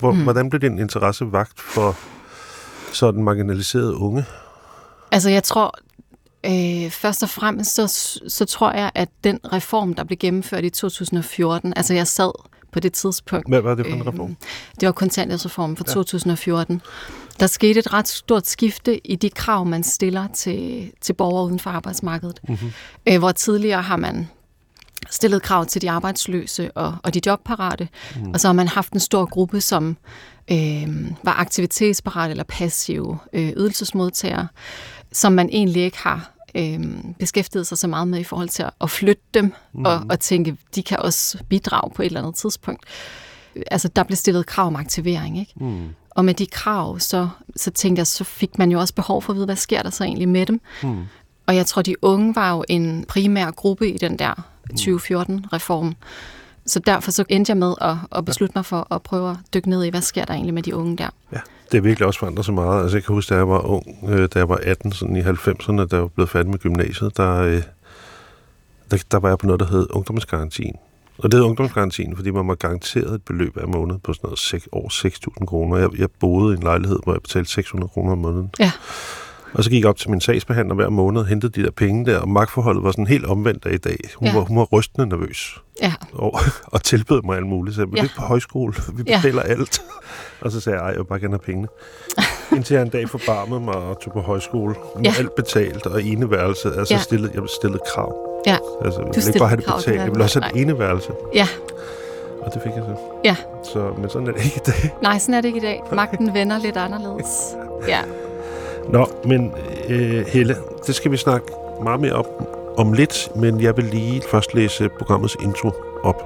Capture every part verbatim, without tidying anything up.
Hvor, mm. Hvordan blev din interesse vakt for sådan marginaliserede unge? Altså jeg tror, øh, først og fremmest, så, så tror jeg, at den reform, der blev gennemført i to tusind og fjorten, altså jeg sad på det tidspunkt. Hvad var det for en reform? Øh, det var kontanthjælpsreformen fra ja. to tusind og fjorten. Der skete et ret stort skifte i de krav, man stiller til, til borgere uden for arbejdsmarkedet. Mm-hmm. Øh, hvor tidligere har man stillet krav til de arbejdsløse og, og de jobparate, mm. og så har man haft en stor gruppe, som øh, var aktivitetsparate eller passive øh, ydelsesmodtagere, som man egentlig ikke har øh, beskæftiget sig så meget med i forhold til at, at flytte dem mm. og, og tænke, de kan også bidrage på et eller andet tidspunkt. Altså, der blev stillet krav om aktivering, ikke? Mm. Og med de krav, så, så tænkte jeg, så fik man jo også behov for at vide, hvad sker der så egentlig med dem? Mm. Og jeg tror, de unge var jo en primær gruppe i den der tyve fjorten-reform. Så derfor så endte jeg med at, at beslutte mig for at prøve at dykke ned i, hvad sker der egentlig med de unge der. Ja, det er virkelig også forandret så meget. Altså jeg kan huske, da jeg var ung, da jeg var atten, sådan i halvfemserne, da jeg var blevet færdig med gymnasiet, der, der, der var jeg på noget, der hed ungdomsgarantien. Og det hed ungdomsgarantien, fordi man var garanteret et beløb af måned på sådan noget seks, over seks tusind kroner. Jeg, jeg boede i en lejlighed, hvor jeg betalte seks hundrede kroner om måneden. Ja. Og så gik jeg op til min sagsbehandler hver måned og hentede de der penge der, og magtforholdet var sådan helt omvendt af i dag. Hun, ja. var, hun var rystende nervøs. Ja. Og, og tilbød mig alt muligt. Så jeg var ja. ikke på højskole, vi betaler ja. alt. Og så sagde jeg, ej, jeg vil bare gerne have pengene. Indtil jeg en dag forbarmede mig og tog på højskole. Med ja. alt betalt og eneværelse. Altså ja. stillede, jeg stillede krav. Ja. Altså, jeg ville ikke bare have det betalt, jeg ville også have et eneværelse. Ja. Og det fik jeg så. Ja. Så, men sådan er det ikke i dag. Nej, sådan er det ikke i dag. Magten vender lidt anderledes. Ja. Nå, men øh, Helle, det skal vi snakke meget mere op om lidt, men jeg vil lige først læse programmets intro op.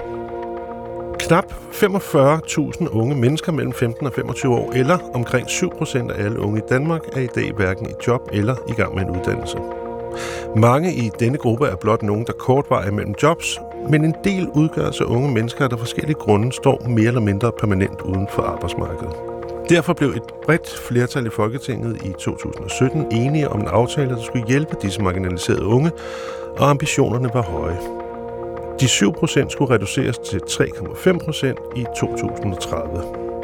Knap femogfyrre tusind unge mennesker mellem femten og femogtyve år, eller omkring syv procent af alle unge i Danmark, er i dag hverken i job eller i gang med en uddannelse. Mange i denne gruppe er blot nogen, der kortvarigt mellem jobs, men en del udgøres af unge mennesker, der forskellige grunde står mere eller mindre permanent uden for arbejdsmarkedet. Derfor blev et bredt flertal i Folketinget i to tusind og sytten enige om en aftale, der skulle hjælpe disse marginaliserede unge, og ambitionerne var høje. De syv procent skulle reduceres til tre komma fem procent i to tusind og tredive.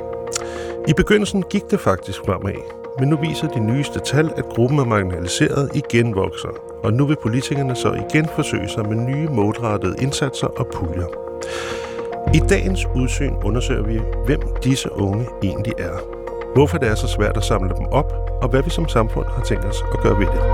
I begyndelsen gik det faktisk fremad, men nu viser de nyeste tal, at gruppen af marginaliserede igen vokser, og nu vil politikerne så igen forsøge sig med nye målrettede indsatser og puljer. I dagens udsyn undersøger vi, hvem disse unge egentlig er. Hvorfor det er så svært at samle dem op, og hvad vi som samfund har tænkt os at gøre ved det.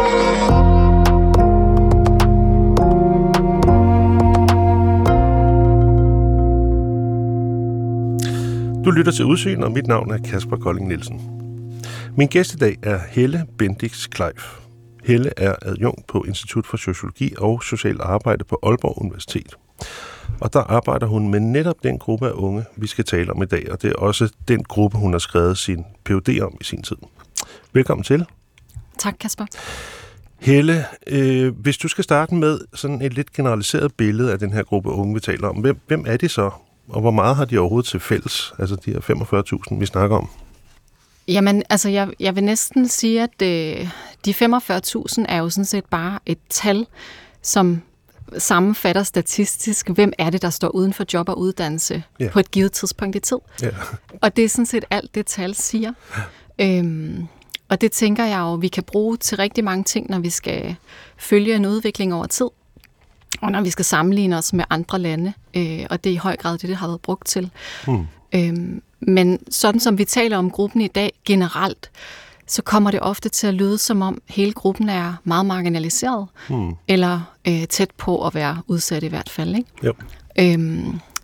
Du lytter til Udsyn, og mit navn er Kasper Kolding Nielsen. Min gæst i dag er Helle Bendix Kleif. Helle er adjunkt på Institut for Sociologi og Social Arbejde på Aalborg Universitet. Og der arbejder hun med netop den gruppe af unge, vi skal tale om i dag, og det er også den gruppe, hun har skrevet sin P H D om i sin tid. Velkommen til. Tak, Kasper. Helle, øh, hvis du skal starte med sådan et lidt generaliseret billede af den her gruppe unge, vi taler om, hvem, hvem er de så, og hvor meget har de overhovedet til fælles, altså de her femogfyrre tusind, vi snakker om? Jamen, altså jeg, jeg vil næsten sige, at øh, de femogfyrre tusind er jo sådan set bare et tal, som sammenfatter statistisk, hvem er det, der står uden for job og uddannelse ja. på et givet tidspunkt i tid. Ja. Og det er sådan set alt, det tal siger. Ja. Øhm, og det tænker jeg jo, vi kan bruge til rigtig mange ting, når vi skal følge en udvikling over tid, og når vi skal sammenligne os med andre lande. Øh, og det er i høj grad det, det har været brugt til. Mm. Øhm, men sådan som vi taler om gruppen i dag generelt, så kommer det ofte til at lyde, som om hele gruppen er meget marginaliseret, hmm. eller øh, tæt på at være udsat i hvert fald. Ikke? Jo. Øhm,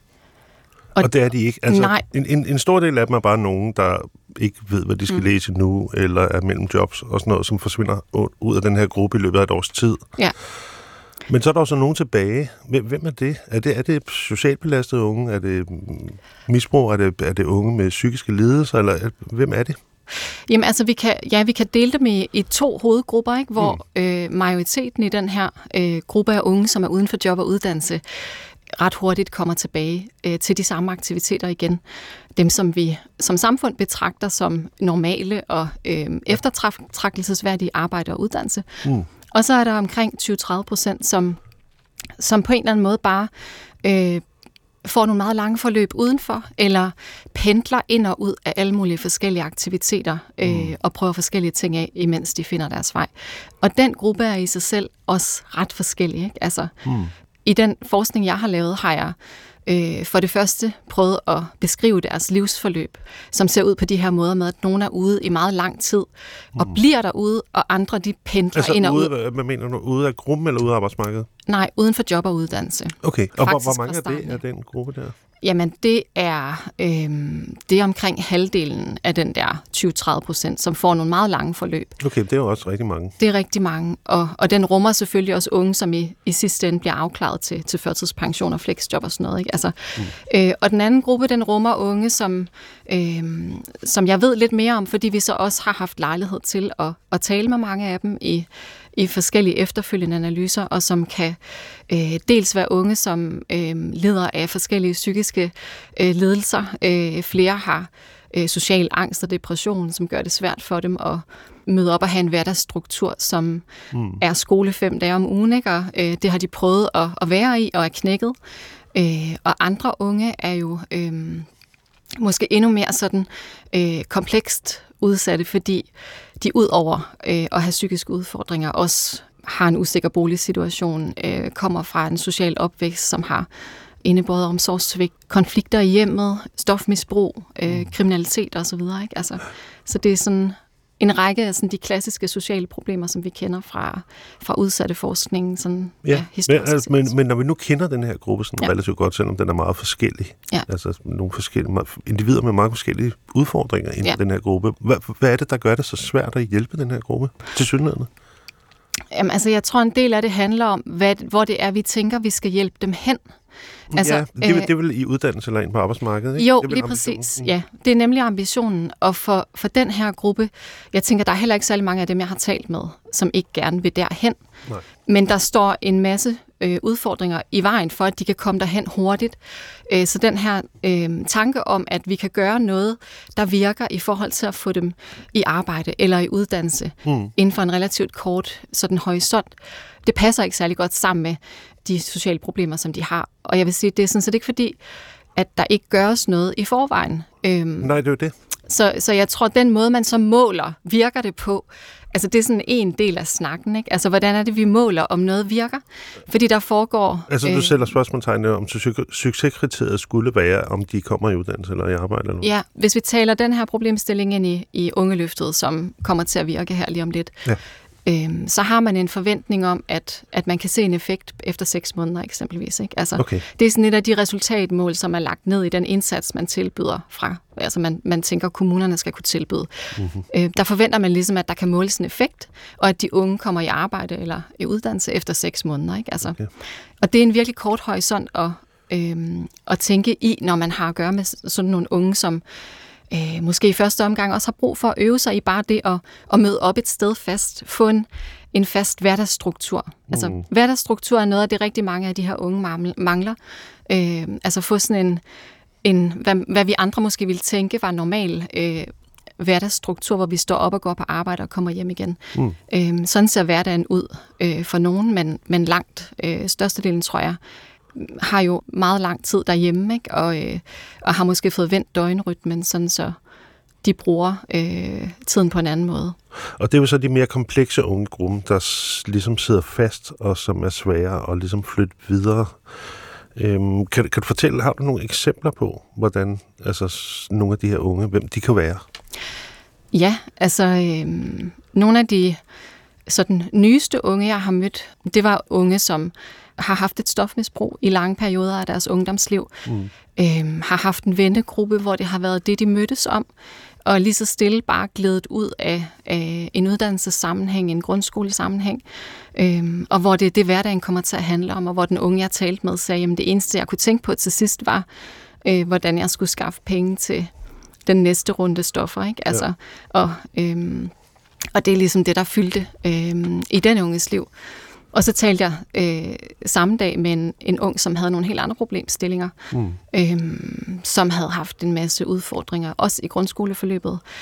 og, og det er de ikke. Altså, nej. En, en, en stor del af dem er bare nogen, der ikke ved, hvad de skal mm. læse nu, eller er mellem jobs, og sådan noget, som forsvinder ud af den her gruppe i løbet af et års tid. Ja. Men så er der også nogen tilbage. Hvem er det? Er det, er det socialt belastede unge? Er det misbrug? Er det, er det unge med psykiske lidelser? Eller hvem er det? Jamen altså, vi kan, ja, vi kan dele dem i, i to hovedgrupper, ikke? Hvor mm. øh, majoriteten i den her øh, gruppe af unge, som er uden for job og uddannelse, ret hurtigt kommer tilbage øh, til de samme aktiviteter igen. Dem, som vi som samfund betragter som normale og øh, eftertragtelsesværdige arbejde og uddannelse. Mm. Og så er der omkring tyve til tredive procent, som, som på en eller anden måde bare øh, får nogle meget lange forløb udenfor, eller pendler ind og ud af alle mulige forskellige aktiviteter, øh, mm. og prøver forskellige ting af, imens de finder deres vej. Og den gruppe er i sig selv også ret forskellig. Ikke? Altså, mm. i den forskning, jeg har lavet, har jeg øh, for det første prøvet at beskrive deres livsforløb, som ser ud på de her måder med, at nogen er ude i meget lang tid, mm. og bliver derude, og andre de pendler altså ind og ude, ud. Hvad mener du? Ude af gruppen eller ude af arbejdsmarkedet? Nej, uden for job og uddannelse. Okay, og hvor, hvor mange af det er den gruppe der? Jamen, det er, øh, det er omkring halvdelen af den der tyve til tredive procent, som får nogle meget lange forløb. Okay, det er jo også rigtig mange. Det er rigtig mange, og, og den rummer selvfølgelig også unge, som i, i sidste ende bliver afklaret til, til førtidspension og flexjob og sådan noget. Ikke? Altså, mm. øh, og den anden gruppe, den rummer unge, som, øh, som jeg ved lidt mere om, fordi vi så også har haft lejlighed til at, at tale med mange af dem i i forskellige efterfølgende analyser, og som kan øh, dels være unge, som øh, lider af forskellige psykiske øh, lidelser. Øh, flere har øh, social angst og depression, som gør det svært for dem at møde op og have en hverdagsstruktur, som mm. er skole fem dage om ugen, ikke? Og øh, det har de prøvet at, at være i og er knækket. Øh, og andre unge er jo øh, måske endnu mere sådan øh, komplekst udsatte, fordi de ud over øh, at have psykiske udfordringer også har en usikker boligsituation, øh, kommer fra en social opvækst, som har indebåret omsorgssvigt, konflikter i hjemmet, stofmisbrug, øh, kriminalitet osv. Ikke? Altså, så det er sådan en række af sådan de klassiske sociale problemer, som vi kender fra, fra udsatte forskning. Sådan, ja, ja, men, altså, men, men når vi nu kender den her gruppe sådan ja. relativt godt, selvom den er meget forskellig, ja. altså nogle forskellige meget, individer med meget forskellige udfordringer inden ja. den her gruppe, hvad, hvad er det, der gør det så svært at hjælpe den her gruppe til synligheden? Jamen, altså, jeg tror, en del af det handler om, hvad, hvor det er, vi tænker, vi skal hjælpe dem hen. Altså, ja, det, øh, det er vel i uddannelse eller ind på arbejdsmarkedet, ikke? Jo, det lige præcis. Ja, det er nemlig ambitionen. Og for, for den her gruppe, jeg tænker, der er heller ikke særlig mange af dem, jeg har talt med, som ikke gerne vil derhen. Nej. Men der står en masse øh, udfordringer i vejen for, at de kan komme derhen hurtigt. Øh, så den her øh, tanke om, at vi kan gøre noget, der virker i forhold til at få dem i arbejde eller i uddannelse mm. inden for en relativt kort sådan horisont, det passer ikke særlig godt sammen med de sociale problemer, som de har. Og jeg vil sige, det er sådan set ikke fordi, at der ikke gøres noget i forvejen. Øhm, Nej, det er jo det. Så, så jeg tror, at den måde, man så måler, virker det på, altså det er sådan en del af snakken, ikke? Altså, hvordan er det, vi måler, om noget virker? Fordi der foregår... Altså, du øh, sælger spørgsmålstegnet om succeskriteriet skulle være, om de kommer i uddannelse eller i arbejde eller noget. Ja, hvis vi taler den her problemstilling ind i, i ungeløftet, som kommer til at virke her lige om lidt, ja. Øhm, så har man en forventning om, at, at man kan se en effekt efter seks måneder eksempelvis. Ikke? Altså, okay. Det er sådan et af de resultatmål, som er lagt ned i den indsats, man tilbyder fra. Altså man, man tænker, kommunerne skal kunne tilbyde. Mm-hmm. Øh, der forventer man ligesom, at der kan måles en effekt, og at de unge kommer i arbejde eller i uddannelse efter seks måneder. Ikke? Altså, okay. Og det er en virkelig kort horisont at, øhm, at tænke i, når man har at gøre med sådan nogle unge, som Øh, måske i første omgang også har brug for at øve sig i bare det at, at møde op et sted fast, få en, en fast hverdagsstruktur. Mm. Altså hverdagsstruktur er noget af det rigtig mange af de her unge mangler. Øh, altså få sådan en, en hvad, hvad vi andre måske ville tænke var normal øh, hverdagsstruktur, hvor vi står op og går på arbejde og kommer hjem igen. Mm. Øh, sådan ser hverdagen ud øh, for nogen, men, men langt øh, størstedelen, tror jeg, har jo meget lang tid derhjemme, ikke? Og, øh, og har måske fået vendt døgnrytmen, sådan så de bruger øh, tiden på en anden måde. Og det er jo så de mere komplekse unge gruppe, der ligesom sidder fast, og som er svære at ligesom flytte videre. Øhm, kan, kan du fortælle, har du nogle eksempler på, hvordan altså, nogle af de her unge, hvem de kan være? Ja, altså øh, nogle af de sådan nyeste unge, jeg har mødt, det var unge, som har haft et stofmisbrug i lange perioder af deres ungdomsliv, mm. øhm, har haft en vennegruppe, hvor det har været det, de mødtes om, og lige så stille bare glædet ud af, af en uddannelsessammenhæng, en grundskolesammenhæng, øhm, og hvor det er det, hverdagen kommer til at handle om, og hvor den unge, jeg talte med, sagde, jamen det eneste, jeg kunne tænke på til sidst, var, øh, hvordan jeg skulle skaffe penge til den næste runde stoffer, ikke? Altså, ja. og, øhm, og det er ligesom det, der fyldte øhm, i den unges liv. Og så talte jeg øh, samme dag med en, en ung, som havde nogle helt andre problemstillinger, mm. øhm, som havde haft en masse udfordringer, også i grundskoleforløbet.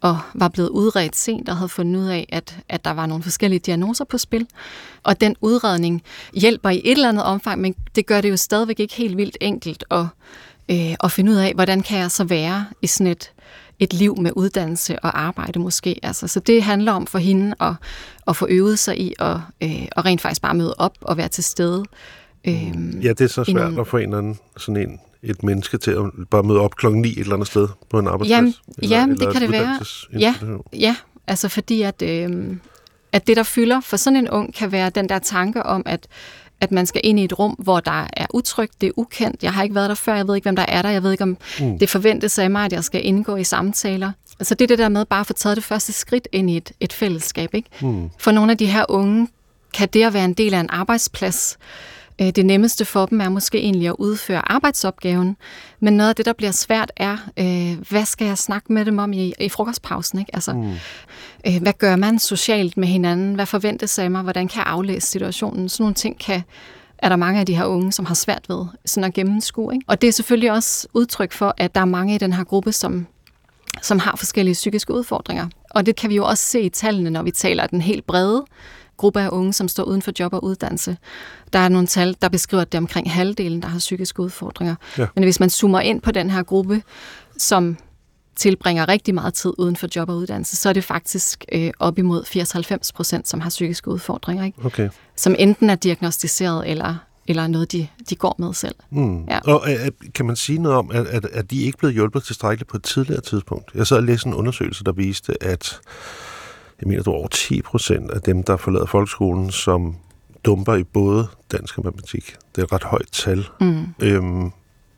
og var blevet udredt sent og havde fundet ud af, at, at der var nogle forskellige diagnoser på spil. Og den udredning hjælper i et eller andet omfang, men det gør det jo stadigvæk ikke helt vildt enkelt at, øh, at finde ud af, hvordan kan jeg så være i sådan et, et liv med uddannelse og arbejde måske. Altså, så det handler om for hende at, at få øvet sig i at, øh, at rent faktisk bare møde op og være til stede. Øh, ja, det er så svært nogle... at få en eller anden sådan en et menneske til at bare møde op klokken ni et eller andet sted på en arbejdsplads? Jamen, eller, jamen eller det kan det være. Ja, ja, altså fordi at, øh, at det, der fylder for sådan en ung, kan være den der tanke om, at, at man skal ind i et rum, hvor der er utrygt, det er ukendt, jeg har ikke været der før, jeg ved ikke, hvem der er der, jeg ved ikke, om mm. det forventes af mig, at jeg skal indgå i samtaler. Altså det er det der med bare at få taget det første skridt ind i et, et fællesskab. Ikke? Mm. For nogle af de her unge kan det at være en del af en arbejdsplads. Det nemmeste for dem er måske egentlig at udføre arbejdsopgaven, men noget af det, der bliver svært, er, øh, hvad skal jeg snakke med dem om i, i frokostpausen? Ikke? Altså, mm. øh, hvad gør man socialt med hinanden? Hvad forventes af mig? Hvordan kan jeg aflæse situationen? Sådan nogle ting kan, er der mange af de her unge, som har svært ved sådan at gennemskue. Ikke? Og det er selvfølgelig også udtryk for, at der er mange i den her gruppe, som, som har forskellige psykiske udfordringer. Og det kan vi jo også se i tallene, når vi taler den helt brede gruppe af unge, som står uden for job og uddannelse. Der er nogle tal, der beskriver, at det er omkring halvdelen, der har psykiske udfordringer. Ja. Men hvis man zoomer ind på den her gruppe, som tilbringer rigtig meget tid uden for job og uddannelse, så er det faktisk øh, op imod firs til halvfems procent, som har psykiske udfordringer. Ikke? Okay. Som enten er diagnostiseret, eller, eller noget, de, de går med selv. Mm. Ja. Og kan man sige noget om, at, at, at de ikke blevet hjulpet tilstrækkeligt på et tidligere tidspunkt? Jeg så og læste en undersøgelse, der viste, at jeg mener, det var over ti procent af dem, der forlader folkeskolen, som dumper i både dansk og matematik. Det er et ret højt tal. Mm. Øhm,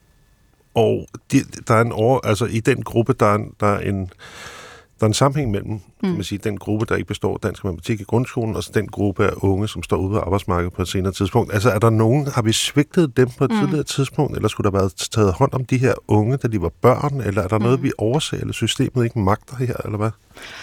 og de, der er en over, altså i den gruppe, der er, der er en der er en sammenhæng mellem mm. kan man sige, den gruppe, der ikke består dansk og matematik i grundskolen, og så den gruppe af unge, som står ude på arbejdsmarkedet på et senere tidspunkt. Altså er der nogen, har vi svigtet dem på et mm. tidligere tidspunkt, eller skulle der være taget hånd om de her unge, da de var børn, eller er der mm. noget, vi overser, eller systemet ikke magter her, eller hvad?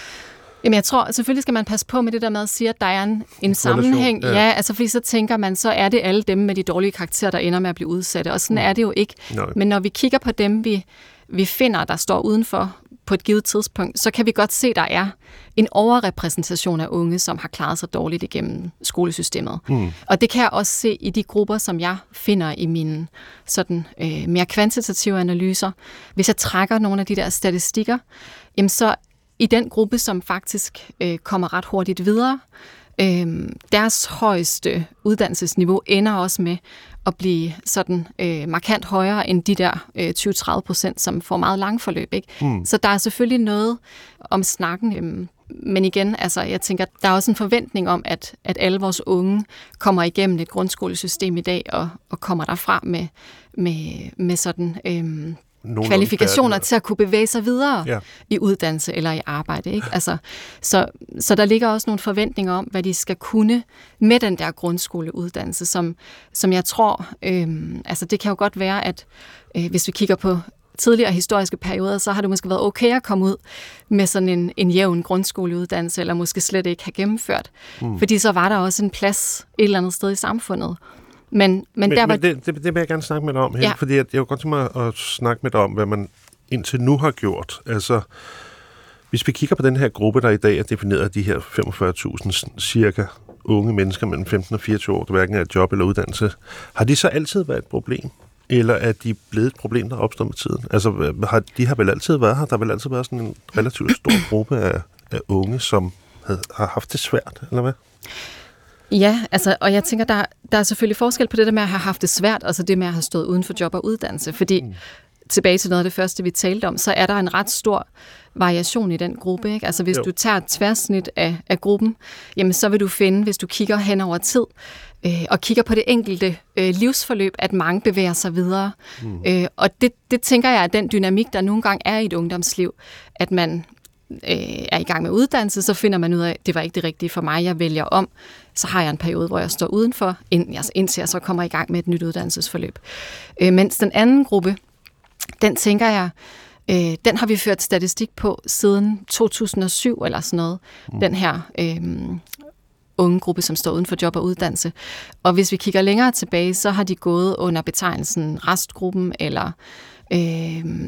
Jamen jeg tror, selvfølgelig skal man passe på med det der med at sige, at der er en, en sammenhæng. Ja. ja, altså fordi så tænker man, så er det alle dem med de dårlige karakterer, der ender med at blive udsatte. Og sådan mm. er det jo ikke. Nej. Men når vi kigger på dem, vi, vi finder, der står udenfor på et givet tidspunkt, så kan vi godt se, at der er en overrepræsentation af unge, som har klaret sig dårligt igennem skolesystemet. Mm. Og det kan jeg også se i de grupper, som jeg finder i mine sådan, øh, mere kvantitative analyser. Hvis jeg trækker nogle af de der statistikker, jamen så i den gruppe, som faktisk øh, kommer ret hurtigt videre, øh, deres højeste uddannelsesniveau ender også med at blive sådan øh, markant højere end de der øh, tyve til tredive procent, som får meget lang forløb. Ikke? Mm. Så der er selvfølgelig noget om snakken. Øh, men igen, altså, jeg tænker, der er også en forventning om, at, at alle vores unge kommer igennem et grundskolesystem i dag, og, og kommer derfra med, med, med sådan Øh, kvalifikationer til at kunne bevæge sig videre ja. i uddannelse eller i arbejde. Ikke? Altså, så, så der ligger også nogle forventninger om, hvad de skal kunne med den der grundskoleuddannelse, som, som jeg tror, øh, altså det kan jo godt være, at øh, hvis vi kigger på tidligere historiske perioder, så har det måske været okay at komme ud med sådan en, en jævn grundskoleuddannelse, eller måske slet ikke have gennemført. Mm. Fordi så var der også en plads et eller andet sted i samfundet. Men, men, men, der var... men det, det, det vil jeg gerne snakke med dig om her, ja. fordi jeg, jeg vil godt tænke mig at snakke med dig om, hvad man indtil nu har gjort. Altså, hvis vi kigger på den her gruppe, der i dag er defineret af de her femogfyrre tusind cirka unge mennesker mellem femten og fireogtyve år, der hverken er et job eller uddannelse, har de så altid været et problem? Eller er de blevet et problem, der opstår med tiden? Altså, har, de har vel altid været her? Der har vel altid været sådan en relativt stor gruppe af, af unge, som havde, har haft det svært, eller hvad? Ja, altså, og jeg tænker, der, der er selvfølgelig forskel på det der med at have haft det svært, og så det med at have stået uden for job og uddannelse. Fordi, mm. tilbage til noget af det første, vi talte om, så er der en ret stor variation i den gruppe. Ikke? Altså hvis jo. du tager et tværsnit af, af gruppen, jamen så vil du finde, hvis du kigger hen over tid, øh, og kigger på det enkelte øh, livsforløb, at mange bevæger sig videre. Mm. Øh, og det, det tænker jeg er den dynamik, der nogle gange er i et ungdomsliv, at man er i gang med uddannelse, så finder man ud af, at det var ikke det rigtige for mig, jeg vælger om. Så har jeg en periode, hvor jeg står udenfor, indtil jeg så kommer i gang med et nyt uddannelsesforløb. Øh, mens den anden gruppe, den tænker jeg, øh, den har vi ført statistik på siden to tusind og syv eller sådan noget. Mm. Den her øh, unge gruppe, som står uden for job og uddannelse. Og hvis vi kigger længere tilbage, så har de gået under betegnelsen restgruppen, eller øh,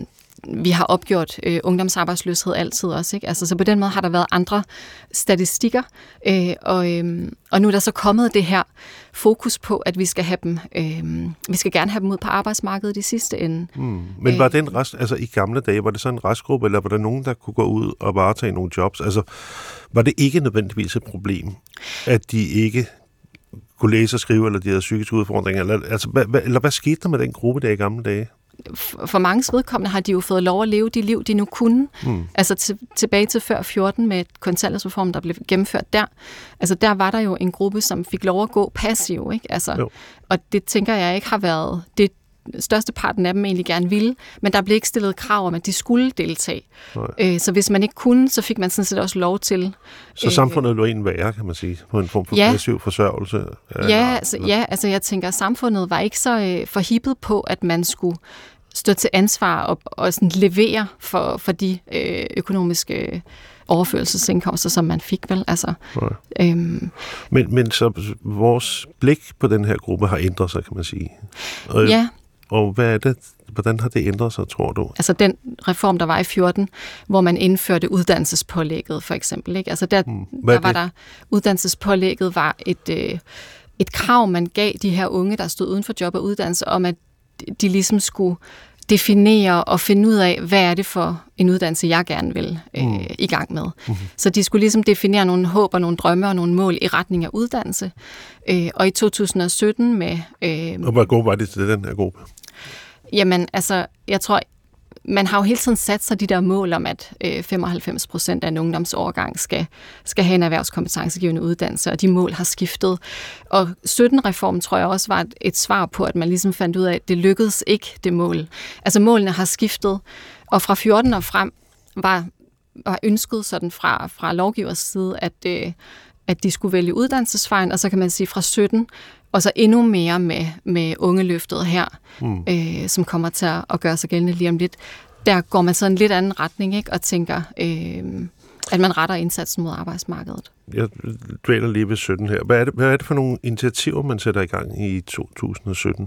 vi har opgjort øh, ungdomsarbejdsløshed altid også, ikke? Altså, så på den måde har der været andre statistikker, øh, og, øh, og nu er der så kommet det her fokus på, at vi skal have dem, øh, vi skal gerne have dem ud på arbejdsmarkedet i sidste ende. Mm. Men var det en rest, altså i gamle dage, var det så en restgruppe, eller var der nogen, der kunne gå ud og varetage nogle jobs? Altså, var det ikke nødvendigvis et problem, at de ikke kunne læse og skrive, eller de havde psykiske udfordringer? Eller, altså, hvad, eller hvad skete der med den gruppe der i gamle dage? For manges vedkommende har de jo fået lov at leve de liv, de nu kunne. Mm. Altså til, tilbage til før fjorten med kontanthjælpsreformen, der blev gennemført der. Altså der var der jo en gruppe, som fik lov at gå passiv, ikke? Altså, og det tænker jeg ikke har været det størsteparten af dem egentlig gerne ville, men der blev ikke stillet krav om, at de skulle deltage. Øh, så hvis man ikke kunne, så fik man sådan set også lov til. Så øh, samfundet lå en værre, kan man sige, på en form for ja, passiv forsørgelse? Ja, eller, altså, eller. ja, altså jeg tænker, at samfundet var ikke så øh, forhippet på, at man skulle stå til ansvar og, og sådan levere for, for de øh, økonomiske overførselsindkomster, som man fik, vel? Altså, øhm, men, men så vores blik på den her gruppe har ændret sig, kan man sige. Og, ja. Og hvad er det? Hvordan har det ændret sig, tror du? Altså den reform, der var i fjorten, hvor man indførte uddannelsespålægget, for eksempel. Ikke? Altså der, hmm. der var der, uddannelsespålægget var et, øh, et krav, man gav de her unge, der stod uden for job og uddannelse, om at de ligesom skulle definere og finde ud af, hvad er det for en uddannelse, jeg gerne vil øh, mm. i gang med. Mm-hmm. Så de skulle ligesom definere nogle håb og nogle drømme og nogle mål i retning af uddannelse. Øh, og i to tusind og sytten med... Øh, og hvor god var det til den her gruppe? Jamen, altså, jeg tror, man har jo hele tiden sat sig de der mål om, at øh, femoghalvfems procent af en ungdomsårgang skal, skal have en erhvervskompetencegivende uddannelse, og de mål har skiftet. Og sytten-reformen tror jeg også var et, et svar på, at man ligesom fandt ud af, at det lykkedes ikke, det mål. Altså målene har skiftet, og fra fjorten og frem var, var ønsket sådan fra, fra lovgivers side, at, øh, at de skulle vælge uddannelsesvejen, og så kan man sige fra sytten, og så endnu mere med, med ungeløftet her, mm. øh, som kommer til at, at gøre sig gældende lige om lidt. Der går man så en lidt anden retning, ikke, og tænker, øh, at man retter indsatsen mod arbejdsmarkedet. Jeg dvæler lige ved sytten her. Hvad er det, hvad er det for nogle initiativer, man sætter i gang i to tusind og sytten?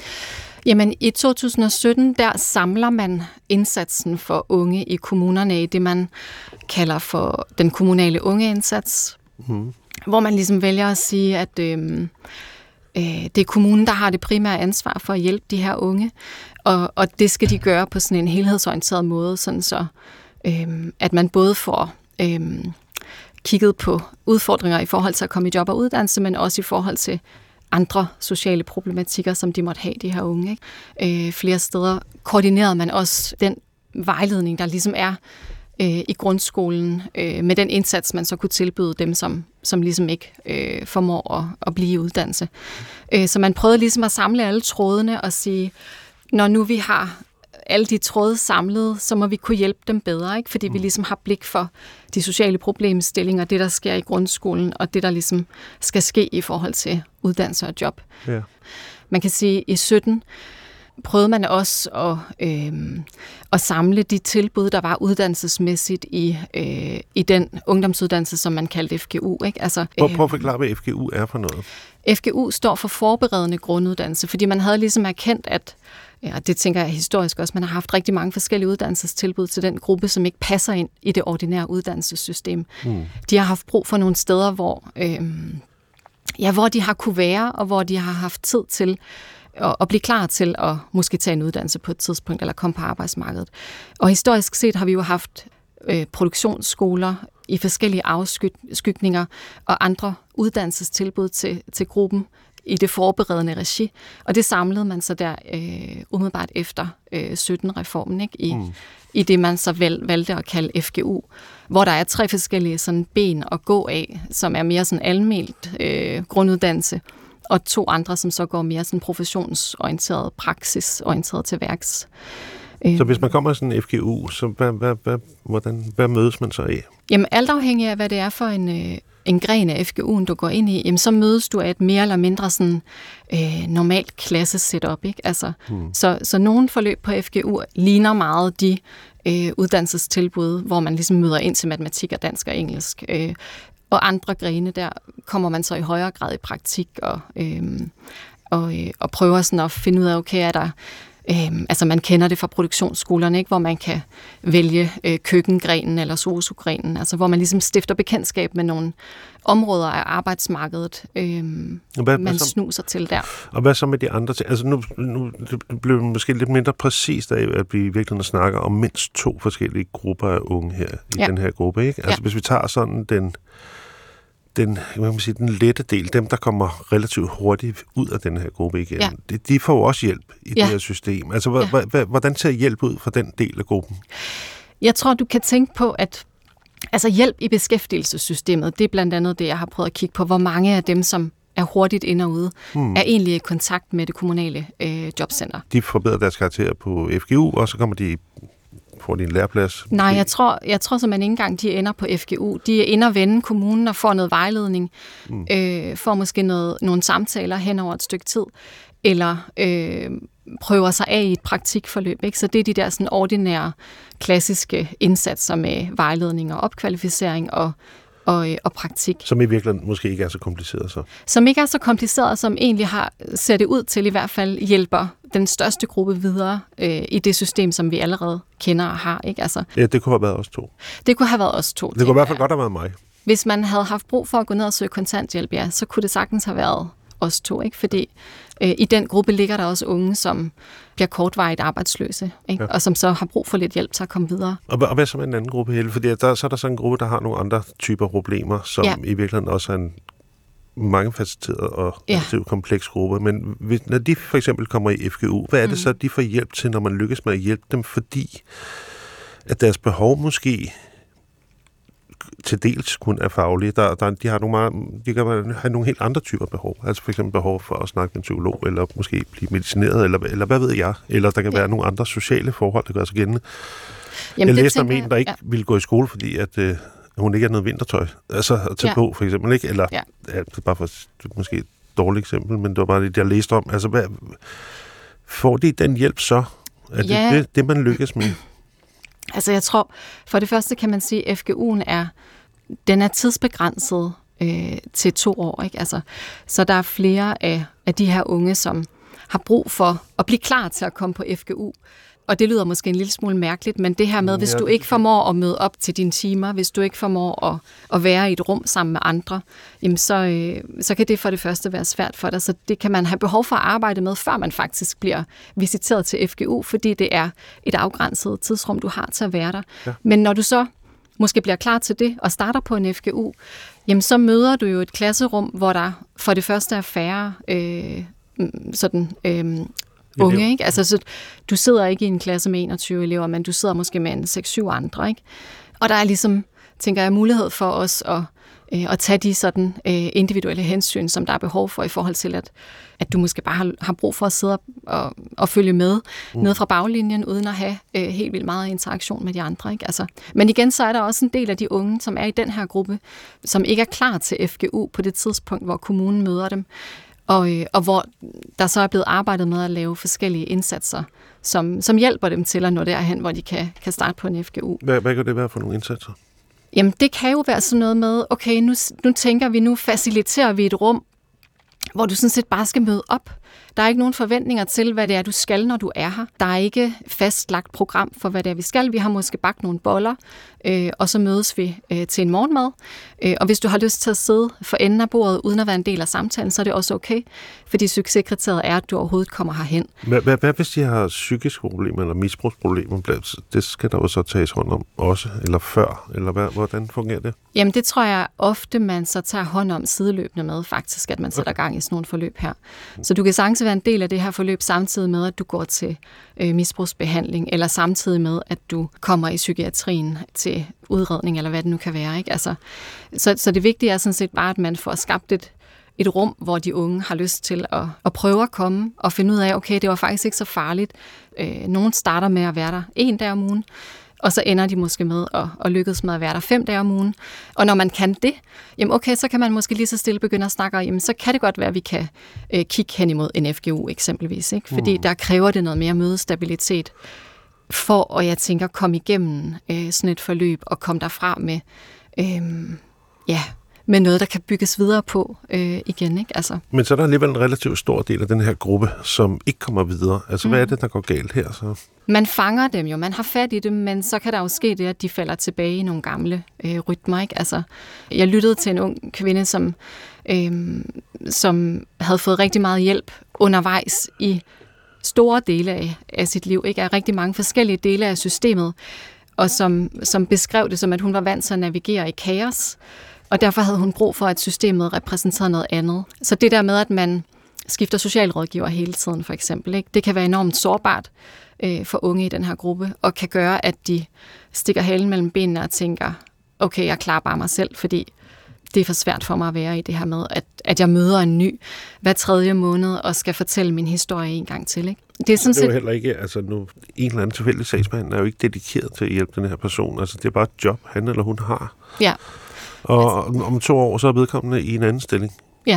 Jamen, i to tusind og sytten, der samler man indsatsen for unge i kommunerne i det, man kalder for den kommunale ungeindsats, mm. hvor man ligesom vælger at sige, at øh, det er kommunen, der har det primære ansvar for at hjælpe de her unge, og, og det skal de gøre på sådan en helhedsorienteret måde, sådan så øhm, at man både får øhm, kigget på udfordringer i forhold til at komme i job og uddannelse, men også i forhold til andre sociale problematikker, som de måtte have, de her unge. Ikke? Øh, flere steder koordinerede man også den vejledning, der ligesom er øh, i grundskolen, øh, med den indsats, man så kunne tilbyde dem, som, som ligesom ikke øh, formår at, at blive i uddannelse. Øh, så man prøvede ligesom at samle alle trådene og sige, når nu vi har alle de tråde samlet, så må vi kunne hjælpe dem bedre, ikke? Fordi vi ligesom har blik for de sociale problemstillinger, det der sker i grundskolen, og det der ligesom skal ske i forhold til uddannelse og job. Ja. Man kan sige, at i sytten prøvede man også at, øh, at samle de tilbud, der var uddannelsesmæssigt i, øh, i den ungdomsuddannelse, som man kaldte F G U. Ikke? Altså, prøv, prøv at forklare, hvad F G U er for noget. F G U står for forberedende grunduddannelse, fordi man havde ligesom erkendt, at, ja, det tænker jeg historisk også, man har haft rigtig mange forskellige uddannelsestilbud til den gruppe, som ikke passer ind i det ordinære uddannelsessystem. Mm. De har haft brug for nogle steder, hvor, øh, ja, hvor de har kunne være, og hvor de har haft tid til at blive klar til at måske tage en uddannelse på et tidspunkt, eller komme på arbejdsmarkedet. Og historisk set har vi jo haft øh, produktionsskoler i forskellige afskygninger og andre uddannelsestilbud til, til gruppen i det forberedende regi. Og det samlede man så der øh, umiddelbart efter øh, sytten-reformen, ikke? I, mm. i det, man så valg, valgte at kalde F G U, hvor der er tre forskellige sådan, ben at gå af, som er mere sådan alment øh, grunduddannelse, og to andre, som så går mere sådan professionsorienteret, praksisorienteret til værks. Så hvis man kommer i sådan en F G U, så hvad, hvad, hvad, hvordan, hvad mødes man så af? Jamen alt afhængig af, hvad det er for en, øh, en gren af F G U'en, du går ind i, jamen, så mødes du af et mere eller mindre sådan, øh, normalt klasse-setup. Ikke? Altså, hmm. så, så nogle forløb på F G U ligner meget de øh, uddannelsestilbud, hvor man ligesom møder ind til matematik og dansk og engelsk. Øh, og andre grene, der kommer man så i højere grad i praktik og, øh, og, øh, og prøver sådan at finde ud af, okay, er der Øhm, altså man kender det fra produktionsskolerne, ikke? Hvor man kan vælge øh, køkkengrenen eller sosu-grenen, altså hvor man ligesom stifter bekendtskab med nogle områder af arbejdsmarkedet, øhm, hvad, man hvad så, snuser til der. Og hvad så med de andre ting? Altså nu, nu det blev det måske lidt mindre præcist af, at vi i virkeligheden snakker om mindst to forskellige grupper af unge her i ja. den her gruppe, ikke? Altså ja. Hvis vi tager sådan den Den, hvad man sige, den lette del, dem, der kommer relativt hurtigt ud af den her gruppe igen, ja. de, de får jo også hjælp i ja. det her system. Altså, ja. hvordan ser hjælp ud for den del af gruppen? Jeg tror, du kan tænke på, at altså, hjælp i beskæftigelsessystemet, det er blandt andet det, jeg har prøvet at kigge på, hvor mange af dem, som er hurtigt inde og ude, hmm. er egentlig i kontakt med det kommunale øh, jobcenter. De forbedrer deres karakter på F G U, og så kommer de får de en læreplads? Nej, jeg tror, jeg tror simpelthen ikke engang, de ender på F G U. De er inde og vende kommunen og får noget vejledning, mm. øh, får måske noget, nogle samtaler hen over et stykke tid, eller øh, prøver sig af i et praktikforløb. Ikke? Så det er de der sådan ordinære, klassiske indsatser med vejledning og opkvalificering og Og, og praktik. Som i virkeligheden måske ikke er så kompliceret så? Som ikke er så kompliceret, som egentlig har, ser det ud til i hvert fald hjælper den største gruppe videre øh, i det system, som vi allerede kender og har. Ikke? Altså, ja, det kunne have været os to. Det kunne have været os to. Det kunne i hvert fald godt have været mig. Hvis man havde haft brug for at gå ned og søge kontanthjælp, ja, så kunne det sagtens have været os to. Ikke? Fordi øh, i den gruppe ligger der også unge, som bliver kortvarigt arbejdsløse, ikke? Ja. Og som så har brug for lidt hjælp til at komme videre. Og, og hvad så med en anden gruppe, Helle? Fordi der, så er der så en gruppe, der har nogle andre typer problemer, som ja. i virkeligheden også er en mangefacetteret og ja. relativt kompleks gruppe. Men hvis, når de for eksempel kommer i F G U, hvad er det mm. så, de får hjælp til, når man lykkes med at hjælpe dem? Fordi at deres behov måske til dels kun er faglige. Der, der, de, har nogle meget, de kan have nogle helt andre typer behov. Altså for eksempel behov for at snakke med en psykolog, eller måske blive medicineret, eller, eller hvad ved jeg. Eller der kan ja. være nogle andre sociale forhold, der gør sig gældende. Jamen, jeg læste om en, der ikke ja. ville gå i skole, fordi at, øh, hun ikke har noget vintertøj. Altså at tage ja. på, for eksempel. Ikke? Eller, ja. Ja, det er bare for måske et dårligt eksempel, men det var bare det, jeg læste om. Altså, hvad, får de den hjælp så? Er det ja. det, det, man lykkes med? Altså jeg tror, for det første kan man sige, at F G U'en er, den er tidsbegrænset øh, til to år. Ikke? Altså, så der er flere af, af de her unge, som har brug for at blive klar til at komme på F G U. Og det lyder måske en lille smule mærkeligt, men det her med, hvis du ikke formår at møde op til dine timer, hvis du ikke formår at, at være i et rum sammen med andre, jamen så, øh, så kan det for det første være svært for dig. Så det kan man have behov for at arbejde med, før man faktisk bliver visiteret til F G U, fordi det er et afgrænset tidsrum, du har til at være der. Ja. Men når du så måske bliver klar til det og starter på en F G U, jamen så møder du jo et klasserum, hvor der for det første er færre øh, sådan... Øh, unge, ikke? Altså, så du sidder ikke i en klasse med enogtyve elever, men du sidder måske med en seks syv andre, ikke? Og der er ligesom, tænker jeg, mulighed for os at, øh, at tage de sådan øh, individuelle hensyn, som der er behov for i forhold til, at, at du måske bare har, har brug for at sidde og, og følge med mm. ned fra baglinjen, uden at have øh, helt vildt meget interaktion med de andre, ikke? Altså, men igen, så er der også en del af de unge, som er i den her gruppe, som ikke er klar til F G U på det tidspunkt, hvor kommunen møder dem. Og, og hvor der så er blevet arbejdet med at lave forskellige indsatser, som, som hjælper dem til at nå derhen, hvor de kan, kan starte på en F G U. Hvad, hvad kan det være for nogle indsatser? Jamen, det kan jo være sådan noget med, okay, nu, nu tænker vi, nu faciliterer vi et rum, hvor du sådan set bare skal møde op. Der er ikke nogen forventninger til, hvad det er, du skal, når du er her. Der er ikke fastlagt program for, hvad det er, vi skal. Vi har måske bagt nogle boller, øh, og så mødes vi øh, til en morgenmad. Øh, og hvis du har lyst til at sidde for enden af bordet, uden at være en del af samtalen, så er det også okay, fordi succeskriteriet er, at du overhovedet kommer herhen. Hvad, hvad, hvad hvis de har psykiske problemer eller misbrugsproblemer? Det skal der jo så tages hånd om også, eller før, eller hvad, hvordan fungerer det? Jamen, det tror jeg ofte, man så tager hånd om sideløbende med, faktisk, at man sætter okay. gang i sådan nogle forløb her. Så du kan sagtens være en del af det her forløb, samtidig med, at du går til øh, misbrugsbehandling, eller samtidig med, at du kommer i psykiatrien til udredning, eller hvad det nu kan være. Ikke? Altså, så, så det vigtige er sådan set bare, at man får skabt et, et rum, hvor de unge har lyst til at, at prøve at komme, og finde ud af, okay, det var faktisk ikke så farligt. Øh, nogen starter med at være der en dag om ugen, og så ender de måske med at, at lykkes med at være der fem dage om ugen. Og når man kan det, jamen okay, så kan man måske lige så stille begynde at snakke, jamen så kan det godt være, at vi kan øh, kigge hen imod en F G U eksempelvis. Ikke? Fordi mm. der kræver det noget mere mødestabilitet for, og jeg tænker, komme igennem øh, sådan et forløb og komme derfra med øh, ja, med noget, der kan bygges videre på øh, igen. Ikke? Altså. Men så er der alligevel en relativt stor del af den her gruppe, som ikke kommer videre. Altså, mm. hvad er det, der går galt her så? Man fanger dem jo, man har fat i dem, men så kan der jo ske det, at de falder tilbage i nogle gamle øh, rytmer. Ikke? Altså, jeg lyttede til en ung kvinde, som, øh, som havde fået rigtig meget hjælp undervejs i store dele af, af sit liv, ikke? Af rigtig mange forskellige dele af systemet, og som, som beskrev det som, at hun var vant til at navigere i kaos, og derfor havde hun brug for, at systemet repræsenterede noget andet. Så det der med, at man skifter socialrådgiver hele tiden, for eksempel, ikke? Det kan være enormt sårbart øh, for unge i den her gruppe, og kan gøre, at de stikker halen mellem benene og tænker, okay, jeg klarer bare mig selv, fordi det er for svært for mig at være i det her med, at, at jeg møder en ny hver tredje måned og skal fortælle min historie en gang til. Ikke? Det er, sådan det er jo heller ikke, altså nu, en eller anden tilfældig sagsbehandler er jo ikke dedikeret til at hjælpe den her person. Altså det er bare et job, han eller hun har. Ja. Og om, om to år, så er vedkommende i en anden stilling. Ja.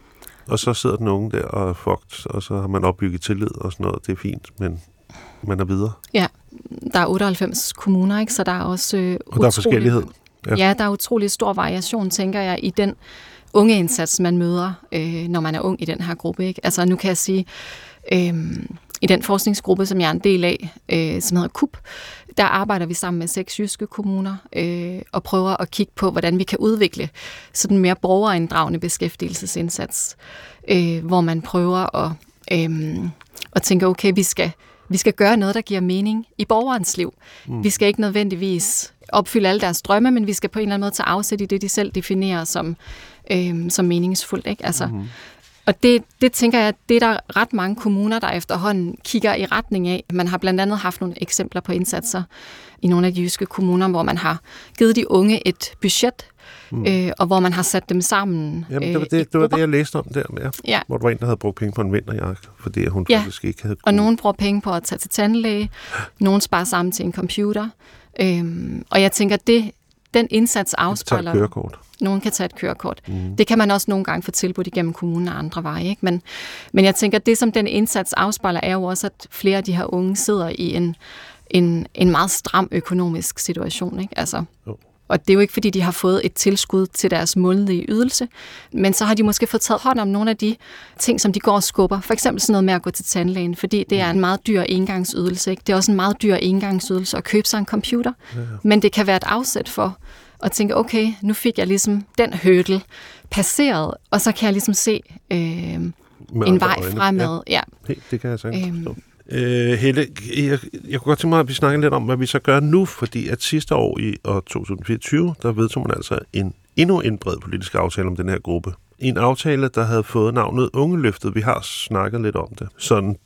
Og så sidder den unge der og er fucked, og så har man opbygget tillid og sådan noget. Det er fint, men man er videre. Ja, der er otteoghalvfems kommuner, ikke? Så der er også øh, og der er forskellighed. Ja. ja, der er utrolig stor variation, tænker jeg, i den unge indsats, man møder, øh, når man er ung i den her gruppe. Ikke? Altså nu kan jeg sige, øh, i den forskningsgruppe, som jeg er en del af, øh, som hedder K U P, der arbejder vi sammen med seks jyske kommuner øh, og prøver at kigge på, hvordan vi kan udvikle sådan en mere borgerinddragende beskæftigelsesindsats, øh, hvor man prøver at, øh, at tænke, okay, vi skal, vi skal gøre noget, der giver mening i borgerens liv. Mm. Vi skal ikke nødvendigvis opfylde alle deres drømme, men vi skal på en eller anden måde tage afsæt i det, de selv definerer som, øh, som meningsfuldt. Ikke? Altså, mm. Og det, det tænker jeg, det er der ret mange kommuner, der efterhånden kigger i retning af. Man har blandt andet haft nogle eksempler på indsatser i nogle af de jyske kommuner, hvor man har givet de unge et budget, mm. øh, og hvor man har sat dem sammen. Jamen, det var det, det, var det jeg læste om der, ja. Ja. Hvor der var en, der havde brugt penge på en vinterjakke, fordi hun ja. faktisk ikke havde... Og nogen bruger penge på at tage til tandlæge, nogen sparer sammen til en computer. Øhm, og jeg tænker, det den indsats afspejler... Tage et kørekort. Nogen kan tage et kørekort. Mm. Det kan man også nogle gange få tilbudt igennem kommunen og andre veje. Ikke? Men, men jeg tænker, det som den indsats afspejler, er jo også, at flere af de her unge sidder i en, en, en meget stram økonomisk situation. Ikke? Altså, oh. Og det er jo ikke, fordi de har fået et tilskud til deres månedlige ydelse, men så har de måske fået taget hånd om nogle af de ting, som de går og skubber. For eksempel sådan noget med at gå til tandlægen, fordi det er en meget dyr engangsydelse. Ikke? Det er også en meget dyr engangsydelse at købe sig en computer. Ja. Men det kan være et afsæt for at tænke, okay, nu fik jeg ligesom den hurdle passeret, og så kan jeg ligesom se øh, en vej øjne. Fremad. Ja. Ja. Det kan jeg sagtens forstå. Øhm. Øh, Helle, jeg, jeg kunne godt tænke mig, at vi snakker lidt om, hvad vi så gør nu, fordi at sidste år i år to tusind fireogtyve, der vedtog man altså en, endnu en bred politisk aftale om den her gruppe. En aftale, der havde fået navnet Ungeløftet. Vi har snakket lidt om det. Sådan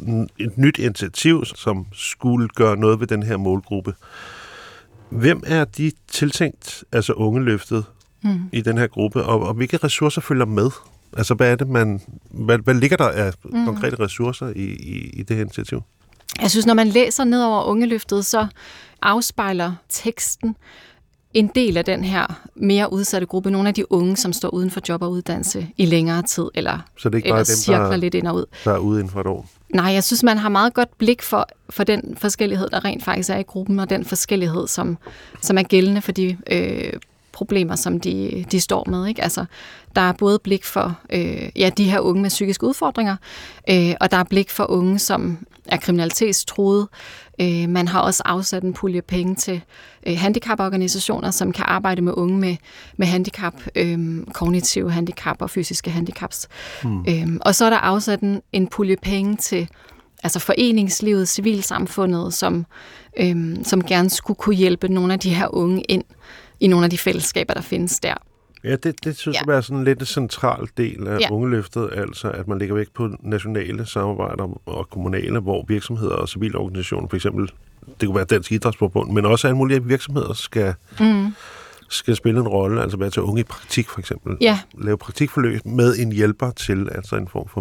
et nyt initiativ, som skulle gøre noget ved den her målgruppe. Hvem er de tiltænkt, altså Ungeløftet, mm. i den her gruppe, og, og hvilke ressourcer følger med? Altså, hvad er det, man... Hvad, hvad ligger der af mm. konkrete ressourcer i, i, i det her initiativ? Jeg synes, når man læser ned over Ungeløftet, så afspejler teksten en del af den her mere udsatte gruppe. Nogle af de unge, som står uden for job og uddannelse i længere tid, eller, så det er ikke eller bare dem, cirkler der, lidt ind og ud. Der er ude inden for et år? Nej, jeg synes, man har meget godt blik for, for den forskellighed, der rent faktisk er i gruppen, og den forskellighed, som, som er gældende for de øh, problemer, som de, de står med. Ikke? Altså, der er både blik for øh, ja, de her unge med psykiske udfordringer, øh, og der er blik for unge, som er kriminalitetstruede. Øh, man har også afsat en pulje penge til øh, handicaporganisationer, som kan arbejde med unge med, med handicap, øh, kognitive handicap og fysiske handicaps. Hmm. Øh, og så er der afsat en, en pulje penge til altså foreningslivet, civilsamfundet, som, øh, som gerne skulle kunne hjælpe nogle af de her unge ind i nogle af de fællesskaber, der findes der. Ja, det, det synes jeg ja. er sådan lidt en central del af ja. Ungeløftet, altså at man lægger vægt på nationale samarbejder og kommunale, hvor virksomheder og civile organisationer, for eksempel, det kunne være Dansk Idrætsforbund, men også alle mulige virksomheder skal, mm. skal spille en rolle, altså være til unge i praktik for eksempel. Ja. Lave praktikforløb med en hjælper til, altså en form for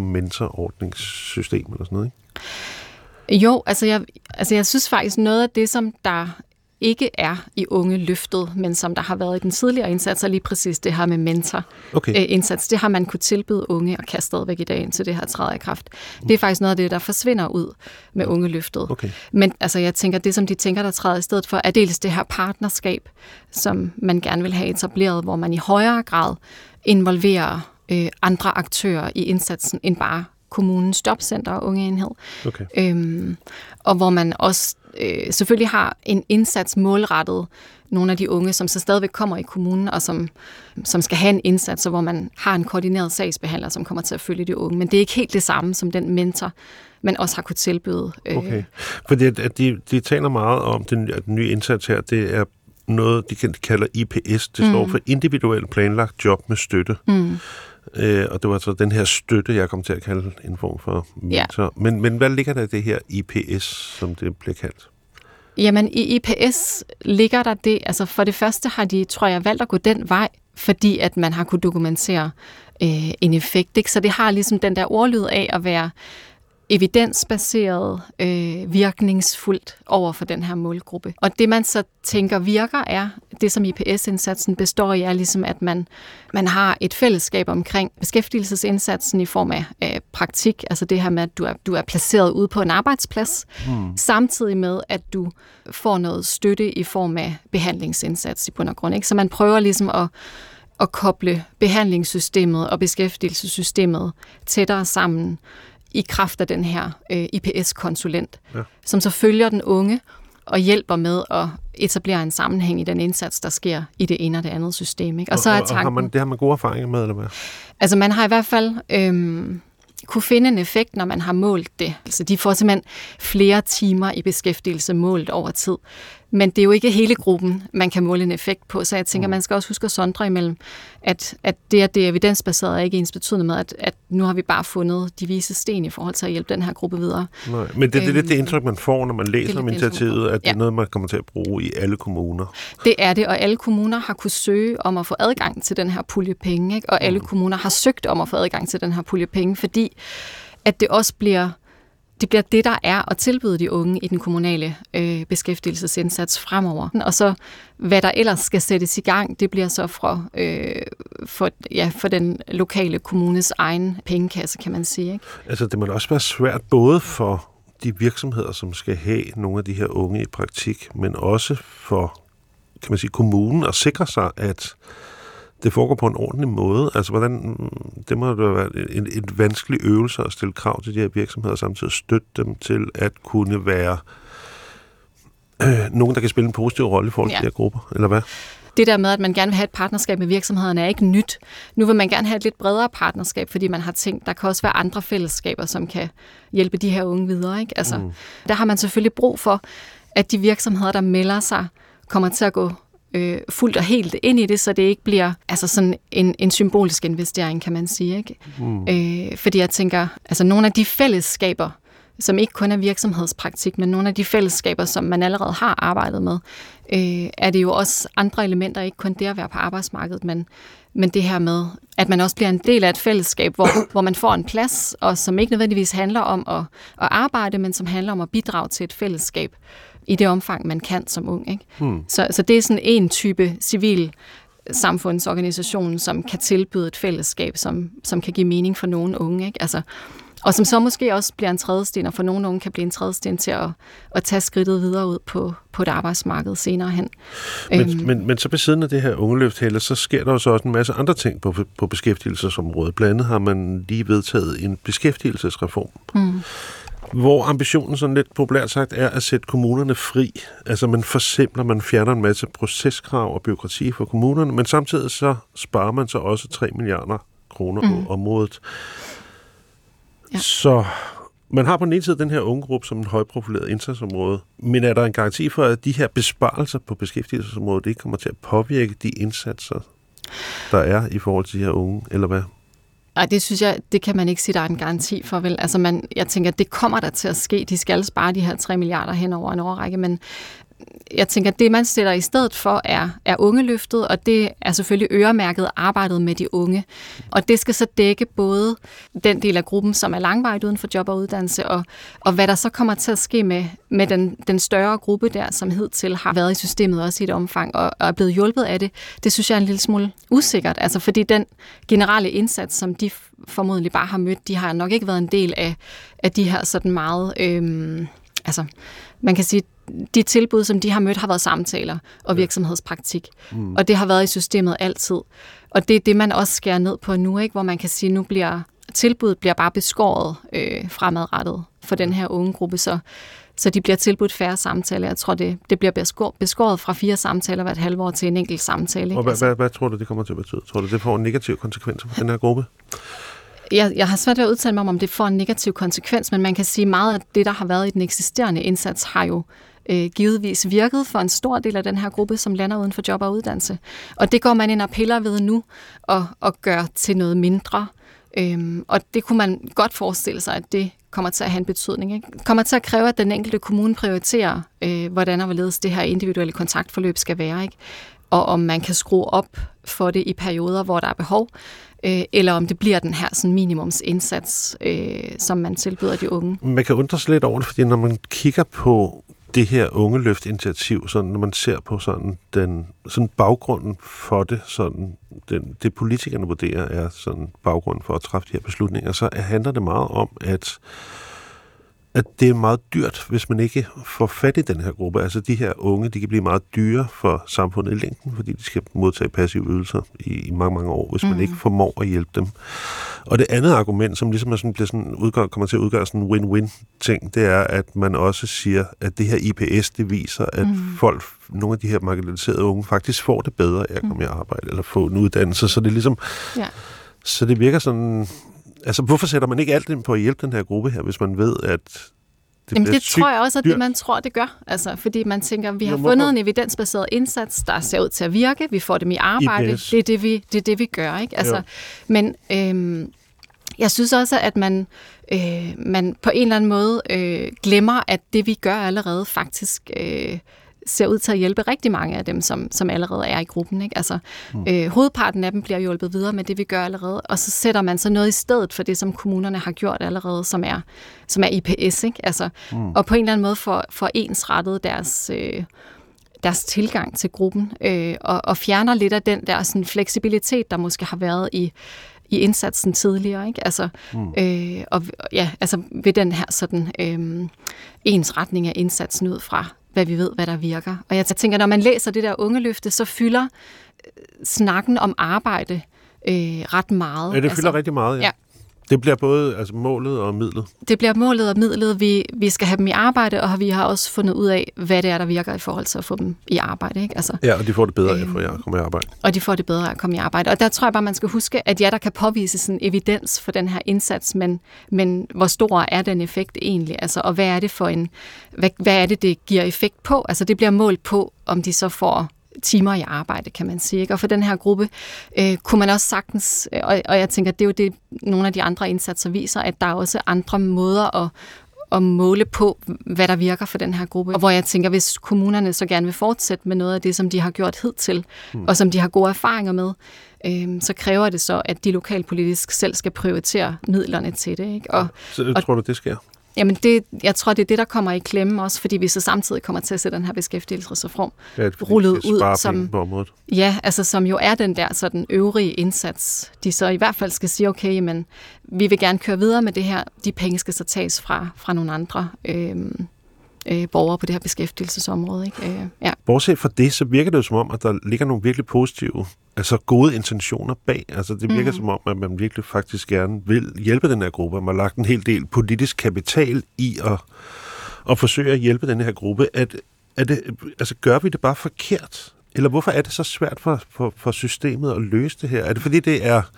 mentorordningssystem eller sådan noget, ikke? Jo, altså jeg, altså jeg synes faktisk noget af det, som der ikke er i unge løftet, men som der har været i den tidligere indsats, er lige præcis det her med mentor-indsats. Okay. Det har man kunne tilbyde unge, og kan stadigvæk i dag, indtil det her træder i kraft. Det er faktisk noget af det, der forsvinder ud med unge løftet. Okay. Men altså, jeg tænker, det som de tænker, der træder i stedet for, er dels det her partnerskab, som man gerne vil have etableret, hvor man i højere grad involverer øh, andre aktører i indsatsen, end bare kommunens jobcenter og ungeenhed. Okay. Øhm, og hvor man også øh, selvfølgelig har en indsats målrettet nogle af de unge, som så stadigvæk kommer i kommunen, og som, som skal have en indsats, og hvor man har en koordineret sagsbehandler, som kommer til at følge de unge. Men det er ikke helt det samme som den mentor, man også har kunnet tilbyde. Øh. Okay, fordi at de, de taler meget om, den, at den nye indsats her, det er noget, de kalder I P S. Det står mm. for individuelt planlagt job med støtte. Mm. Øh, og det var så den her støtte, jeg kom til at kalde en form for mentor. Ja. Men, men hvad ligger der i det her I P S, som det bliver kaldt? Jamen, i I P S ligger der det, altså for det første har de, tror jeg, valgt at gå den vej, fordi at man har kunne dokumentere øh, en effekt. Ikke? Så det har ligesom den der ordlyd af at være evidensbaseret, øh, virkningsfuldt over for den her målgruppe. Og det, man så tænker virker, er, det som I P S-indsatsen består i, er ligesom, at man, man har et fællesskab omkring beskæftigelsesindsatsen i form af øh, praktik, altså det her med, at du er, du er placeret ude på en arbejdsplads, hmm. samtidig med, at du får noget støtte i form af behandlingsindsats i bund og grund. Ikke? Så man prøver ligesom at at koble behandlingssystemet og beskæftigelsessystemet tættere sammen, i kraft af den her øh, I P S-konsulent, ja. Som så følger den unge og hjælper med at etablere en sammenhæng i den indsats, der sker i det ene og det andet system. Ikke? Og, og så er tanken, og har man, det har man gode erfaringer med, eller hvad? Altså man har i hvert fald øhm, kunne finde en effekt, når man har målt det. Altså de får simpelthen flere timer i beskæftigelse målt over tid. Men det er jo ikke hele gruppen, man kan måle en effekt på, så jeg tænker, mm. man skal også huske at sondre imellem, at, at det, at det er evidensbaseret, er ikke ens betydende med, at, at nu har vi bare fundet de vise sten i forhold til at hjælpe den her gruppe videre. Nej, men det er øhm, lidt det indtryk, man får, når man læser om initiativet, at det ja. er noget, man kommer til at bruge i alle kommuner. Det er det, og alle kommuner har kunnet søge om at få adgang til den her pulje penge, ikke? Og alle mm. kommuner har søgt om at få adgang til den her pulje penge, fordi at det også bliver Det bliver det, der er at tilbyde de unge i den kommunale øh, beskæftigelsesindsats fremover. Og så, hvad der ellers skal sættes i gang, det bliver så for, øh, for, ja, for den lokale kommunes egen pengekasse, kan man sige. Ikke? Altså, det må også være svært både for de virksomheder, som skal have nogle af de her unge i praktik, men også for, kan man sige, kommunen at sikre sig, at det foregår på en ordentlig måde. Altså, hvordan, det må da være en, en vanskelig øvelse at stille krav til de her virksomheder, og samtidig støtte dem til at kunne være øh, nogen, der kan spille en positiv rolle i forhold til ja. de her grupper, eller hvad? Det der med, at man gerne vil have et partnerskab med virksomhederne, er ikke nyt. Nu vil man gerne have et lidt bredere partnerskab, fordi man har tænkt, der kan også være andre fællesskaber, som kan hjælpe de her unge videre. Ikke? Altså, mm. Der har man selvfølgelig brug for, at de virksomheder, der melder sig, kommer til at gå Øh, fuldt og helt ind i det, så det ikke bliver altså sådan en, en symbolisk investering, kan man sige. Ikke? Mm. Øh, fordi jeg tænker, altså nogle af de fællesskaber, som ikke kun er virksomhedspraktik, men nogle af de fællesskaber, som man allerede har arbejdet med, øh, er det jo også andre elementer, ikke kun det at være på arbejdsmarkedet, men, men det her med, at man også bliver en del af et fællesskab, hvor, hvor man får en plads, og som ikke nødvendigvis handler om at, at arbejde, men som handler om at bidrage til et fællesskab, i det omfang, man kan som ung. Ikke? Hmm. Så, så det er sådan en type civil samfundsorganisation, som kan tilbyde et fællesskab, som, som kan give mening for nogle unge. Ikke? Altså, og som så måske også bliver en trædesten, og for nogle unge kan blive en trædesten til at, at tage skridtet videre ud på, på et arbejdsmarked senere hen. Men, øhm. men, men så ved siden af det her ungeløft, Helle, så sker der også en masse andre ting på, på beskæftigelsesområdet. Blandt andet har man lige vedtaget en beskæftigelsesreform. Hmm. Hvor ambitionen sådan lidt populært sagt er at sætte kommunerne fri. Altså man forsimpler, man fjerner en masse proceskrav og byråkrati for kommunerne, men samtidig så sparer man så også tre milliarder kroner mm. på området. Ja. Så man har på den ene side den her ungegruppe som en højprofileret indsatsområde, men er der en garanti for, at de her besparelser på beskæftigelsesområdet ikke kommer til at påvirke de indsatser, der er i forhold til de her unge, eller hvad? Ej, det synes jeg, det kan man ikke sige, der er en garanti for, vel? Altså man, jeg tænker, det kommer der til at ske. De skal spare de her tre milliarder hen over en årrække, men jeg tænker, at det, man sætter i stedet for, er, er ungeløftet, og det er selvfølgelig øremærket arbejdet med de unge. Og det skal så dække både den del af gruppen, som er langvarigt uden for job og uddannelse, og, og hvad der så kommer til at ske med, med den, den større gruppe der, som hidtil har været i systemet også i et omfang, og, og er blevet hjulpet af det. Det synes jeg er en lille smule usikkert, altså fordi den generelle indsats, som de formodentlig bare har mødt, de har nok ikke været en del af, af de her sådan meget, øhm, altså man kan sige, de tilbud, som de har mødt, har været samtaler og virksomhedspraktik. Mm. Og det har været i systemet altid. Og det er det, man også skærer ned på nu, ikke? Hvor man kan sige, nu bliver tilbuddet bliver bare beskåret øh, fremadrettet for den her unge gruppe, så, så de bliver tilbudt færre samtaler. Jeg tror, det, det bliver beskåret, beskåret fra fire samtaler hvert halve år til en enkelt samtale. Ikke? Og hvad, altså, hvad, hvad tror du, det kommer til at betyde? Tror du, det får negative konsekvenser for den her gruppe? Jeg, jeg har svært ved at udtale mig om, om det får en negativ konsekvens, men man kan sige, meget af det, der har været i den eksisterende indsats, har jo øh, givetvis virket for en stor del af den her gruppe, som lander uden for job og uddannelse. Og det går man ind og piller ved nu, og, og gør til noget mindre. Øhm, og det kunne man godt forestille sig, at det kommer til at have en betydning. Ikke? Det kommer til at kræve, at den enkelte kommune prioriterer, øh, hvordan og hvorledes det her individuelle kontaktforløb skal være, ikke? Og om man kan skrue op for det i perioder, hvor der er behov, øh, eller om det bliver den her sådan minimumsindsats, øh, som man tilbyder de unge. Man kan undre sig lidt over det, fordi når man kigger på det her ungeløft-initiativ, sådan, når man ser på sådan, den, sådan baggrunden for det, sådan, den, det politikerne vurderer er sådan baggrunden for at træffe de her beslutninger, så handler det meget om, at at det er meget dyrt, hvis man ikke får fat i den her gruppe. Altså de her unge, de kan blive meget dyre for samfundet i længden, fordi de skal modtage passive ydelser i, i mange, mange år, hvis mm. man ikke formår at hjælpe dem. Og det andet argument, som ligesom er sådan, bliver sådan udgør, kommer til at udgøre sådan en win-win-ting, det er, at man også siger, at det her I P S, det viser, at mm. folk, nogle af de her marginaliserede unge, faktisk får det bedre af at komme i arbejde eller få en uddannelse. Så det er ligesom, ja. Så det virker sådan. Altså, hvorfor sætter man ikke alt ind på at hjælpe den her gruppe her, hvis man ved, at det Jamen, det sygt tror jeg også, at dyrt? det, man tror, det gør. Altså, fordi man tænker, vi har fundet en evidensbaseret indsats, der ser ud til at virke. Vi får dem i arbejde. I P S. Det er det, vi, det er det, vi gør. Ikke? Altså, men øhm, jeg synes også, at man, øh, man på en eller anden måde øh, glemmer, at det, vi gør allerede, faktisk Øh, ser ud til at hjælpe rigtig mange af dem, som, som allerede er i gruppen. Ikke? Altså, mm. øh, hovedparten af dem bliver hjulpet videre med det, vi gør allerede, og så sætter man så noget i stedet for det, som kommunerne har gjort allerede, som er, som er I P S. Ikke? Altså, mm. Og på en eller anden måde for, for ensrettet deres, øh, deres tilgang til gruppen, øh, og, og fjerner lidt af den der sådan, fleksibilitet, der måske har været i i indsatsen tidligere, ikke? Altså, mm. øh, og ja, altså ved den her sådan øh, ensretning af indsatsen ud fra, hvad vi ved, hvad der virker. Og jeg tænker, når man læser det der ungeløfte, så fylder snakken om arbejde øh, ret meget. Ja, det fylder altså, rigtig meget, ja. ja. Det bliver både altså målet og midlet. Det bliver målet og midlet. Vi, vi skal have dem i arbejde, og vi har også fundet ud af, hvad det er, der virker i forhold til at få dem i arbejde. Ikke? Altså, ja, og de får det bedre af øh, at komme i arbejde. Og de får det bedre af at komme i arbejde. Og der tror jeg bare, man skal huske, at ja, der kan påvise sådan evidens for den her indsats, men, men hvor stor er den effekt egentlig? Altså, og hvad er det for en, hvad, hvad er det, det giver effekt på? Altså, det bliver målt på, om de så får timer i arbejde, kan man sige. Ikke? Og for den her gruppe øh, kunne man også sagtens, og, og jeg tænker, det er jo det, nogle af de andre indsatser viser, at der er også andre måder at, at måle på, hvad der virker for den her gruppe. Og hvor jeg tænker, hvis kommunerne så gerne vil fortsætte med noget af det, som de har gjort hidtil, mm. og som de har gode erfaringer med, øh, så kræver det så, at de lokalpolitisk selv skal prioritere midlerne til det. Ikke? Og, så og, tror du, det sker? Jamen, det, jeg tror, det er det, der kommer i klemme også, fordi vi så samtidig kommer til at se den her beskæftigelsesreform ja, rullet ud, som, på området. Ja, altså, som jo er den der sådan øvrige indsats. De så i hvert fald skal sige, okay, men vi vil gerne køre videre med det her. De penge skal så tages fra, fra nogle andre øh, øh, borgere på det her beskæftigelsesområde. Ikke? Øh, ja. Bortset fra det, så virker det jo som om, at der ligger nogle virkelig positive, altså gode intentioner bag. Altså det virker mm. som om, at man virkelig faktisk gerne vil hjælpe den her gruppe. Man har lagt en hel del politisk kapital i at, at forsøge at hjælpe den her gruppe. At, at det, altså gør vi det bare forkert? Eller hvorfor er det så svært for, for, for systemet at løse det her? Er det fordi, det er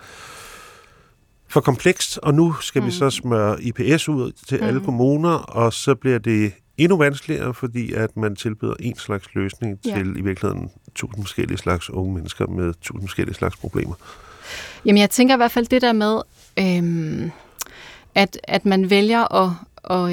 for komplekst, og nu skal mm. vi så smøre I P S ud til mm. alle kommuner, og så bliver det endnu vanskeligere, fordi at man tilbyder en slags løsning ja. til i virkeligheden tusind forskellige slags unge mennesker med tusind forskellige slags problemer. Jamen, jeg tænker i hvert fald det der med, øhm, at, at man vælger at, og, øh,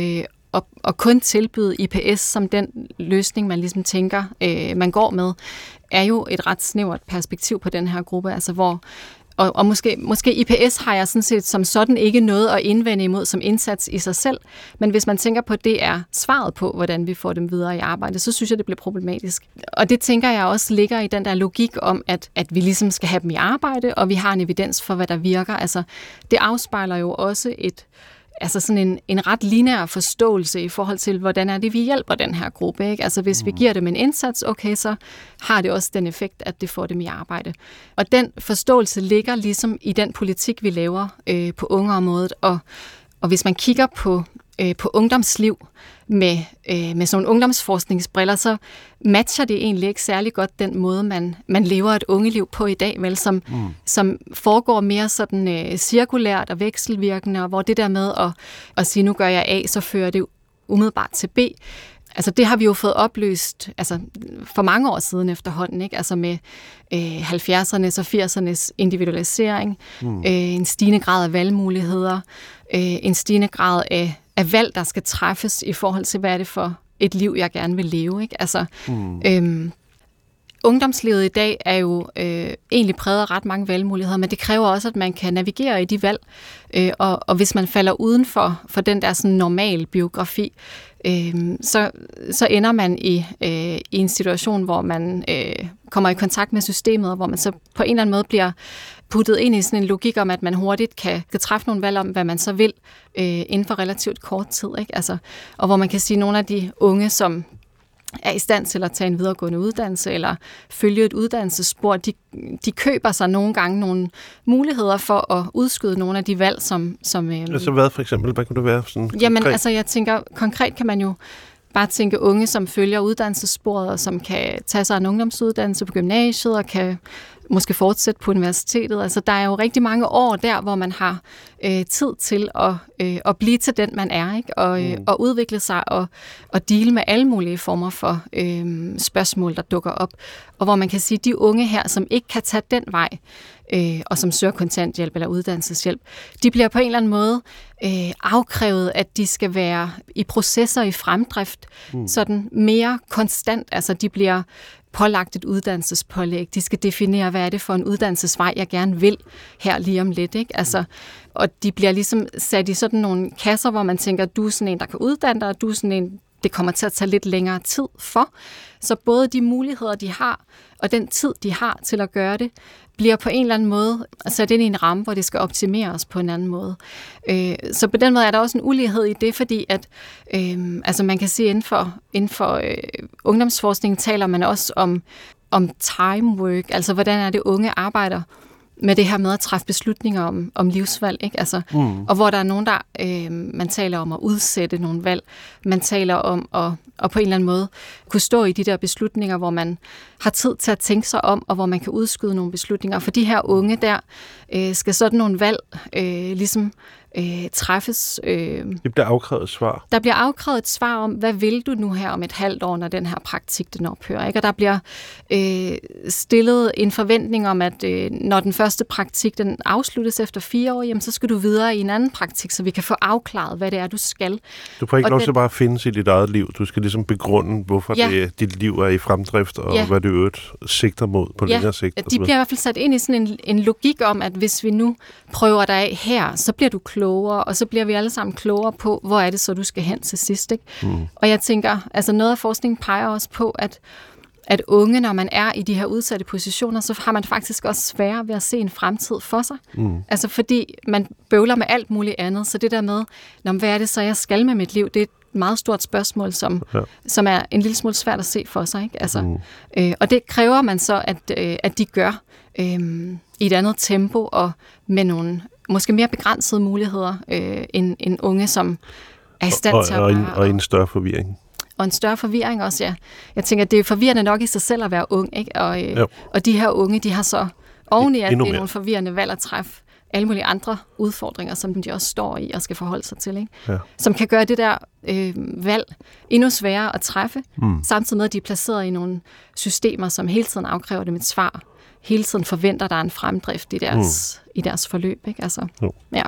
at, at kun tilbyde I P S som den løsning, man ligesom tænker, øh, man går med, er jo et ret snævert perspektiv på den her gruppe, altså hvor Og, og måske, måske I P S har jeg sådan set som sådan ikke noget at indvende imod som indsats i sig selv, men hvis man tænker på, at det er svaret på, hvordan vi får dem videre i arbejde, så synes jeg, det bliver problematisk. Og det tænker jeg også ligger i den der logik om, at, at vi ligesom skal have dem i arbejde, og vi har en evidens for, hvad der virker. Altså, det afspejler jo også et altså sådan en, en ret lineær forståelse i forhold til, hvordan er det, vi hjælper den her gruppe. Ikke? Altså hvis vi giver dem en indsats, okay, så har det også den effekt, at det får dem i arbejde. Og den forståelse ligger ligesom i den politik, vi laver øh, på ungeområdet. Og, og hvis man kigger på, øh, på ungdomsliv med, øh, med sådan nogle ungdomsforskningsbriller, så matcher det egentlig ikke særlig godt den måde, man, man lever et ungeliv på i dag, vel, som, mm. som foregår mere sådan øh, cirkulært og vekselvirkende, og hvor det der med at, at sige, nu gør jeg A, så fører det umiddelbart til B. Altså det har vi jo fået opløst altså, for mange år siden efterhånden, ikke? Altså med øh, halvfjerdsernes og firsernes individualisering, mm. øh, en stigende grad af valgmuligheder, øh, en stigende grad af, af valg, der skal træffes i forhold til, hvad er det for et liv, jeg gerne vil leve. Ikke? Altså, mm. øhm, ungdomslivet i dag er jo øh, egentlig præget af ret mange valgmuligheder, men det kræver også, at man kan navigere i de valg. Øh, og, og hvis man falder uden for, for den der sådan normal biografi, øh, så, så ender man i, øh, i en situation, hvor man øh, kommer i kontakt med systemet, og hvor man så på en eller anden måde bliver puttet ind i sådan en logik om, at man hurtigt kan, kan træffe nogle valg om, hvad man så vil øh, inden for relativt kort tid. Ikke? Altså, og hvor man kan sige, at nogle af de unge, som er i stand til at tage en videregående uddannelse eller følge et uddannelsesspor, de, de køber sig nogle gange nogle muligheder for at udskyde nogle af de valg, som... som øh, altså hvad for eksempel? Hvad kunne det være? Sådan jamen, konkret? altså jeg tænker, konkret kan man jo bare tænke unge, som følger uddannelsessporet, og som kan tage sig en ungdomsuddannelse på gymnasiet, og kan måske fortsætte på universitetet. Altså, der er jo rigtig mange år der, hvor man har øh, tid til at, øh, at blive til den, man er, ikke? Og, øh, mm. og udvikle sig og, og deale med alle mulige former for øh, spørgsmål, der dukker op. Og hvor man kan sige, at de unge her, som ikke kan tage den vej, øh, og som søger kontanthjælp eller uddannelseshjælp, de bliver på en eller anden måde øh, afkrævet, at de skal være i processer i fremdrift, mm. sådan mere konstant. Altså, de bliver pålagt et uddannelsespålæg. De skal definere, hvad er det for en uddannelsesvej, jeg gerne vil her lige om lidt. Ikke? Altså, og de bliver ligesom sat i sådan nogle kasser, hvor man tænker, du er sådan en, der kan uddanne dig, og du er sådan en, det kommer til at tage lidt længere tid for. Så både de muligheder, de har, og den tid, de har til at gøre det, bliver på en eller anden måde sat ind i en ramme, hvor det skal optimeres på en anden måde. Øh, så på den måde er der også en ulighed i det, fordi at øh, altså man kan sige, inden for, inden for øh, ungdomsforskning taler man også om, om time work, altså hvordan er det unge arbejder med det her med at træffe beslutninger om, om livsvalg, ikke? Altså, mm. og hvor der er nogen, der øh, man taler om at udsætte nogle valg, man taler om at, at på en eller anden måde kunne stå i de der beslutninger, hvor man har tid til at tænke sig om, og hvor man kan udskyde nogle beslutninger. For de her unge der øh, skal sådan nogle valg øh, ligesom øh, træffes. Øh, det bliver afkrævet et svar. Der bliver afkrævet et svar om, hvad vil du nu her om et halvt år, når den her praktik den ophører, ikke? Og der bliver øh, stillet en forventning om, at øh, når den første praktik den afsluttes efter fire år, jamen, så skal du videre i en anden praktik, så vi kan få afklaret, hvad det er, du skal. Du får ikke og lov den, til bare at findes i dit eget liv. Du skal ligesom begrunde, hvorfor ja. det, dit liv er i fremdrift, og ja. hvad det øvrigt sigter mod på ja. længere sigt. De bliver i hvert fald sat ind i sådan en, en logik om, at hvis vi nu prøver dig af her, så bliver du klogere, og så bliver vi alle sammen klogere på, hvor er det så, du skal hen til sidst. Ikke? Mm. Og jeg tænker, altså noget af forskningen peger også på, at at unge, når man er i de her udsatte positioner, så har man faktisk også sværere ved at se en fremtid for sig. Mm. Altså fordi man bøvler med alt muligt andet, så det der med, hvad er det så, jeg skal med mit liv, det er et meget stort spørgsmål, som, ja. som er en lille smule svært at se for sig. Ikke? Altså, mm. øh, og det kræver man så, at, øh, at de gør øh, i et andet tempo, og med nogle måske mere begrænsede muligheder, øh, end, end unge, som er i stand og, til at og, være... En, og en større forvirring. Og en større forvirring også, ja. Jeg tænker, det er forvirrende nok i sig selv at være ung, ikke? Og, øh, og de her unge, de har så oveni, at det er nogle forvirrende valg at træffe alle mulige andre udfordringer, som de også står i og skal forholde sig til, ikke? Ja. Som kan gøre det der øh, valg endnu sværere at træffe, mm. samtidig med, at de er placeret i nogle systemer, som hele tiden afkræver dem et svar. Hele tiden forventer, der er en fremdrift i deres, mm. i deres forløb, ikke? Altså, ja.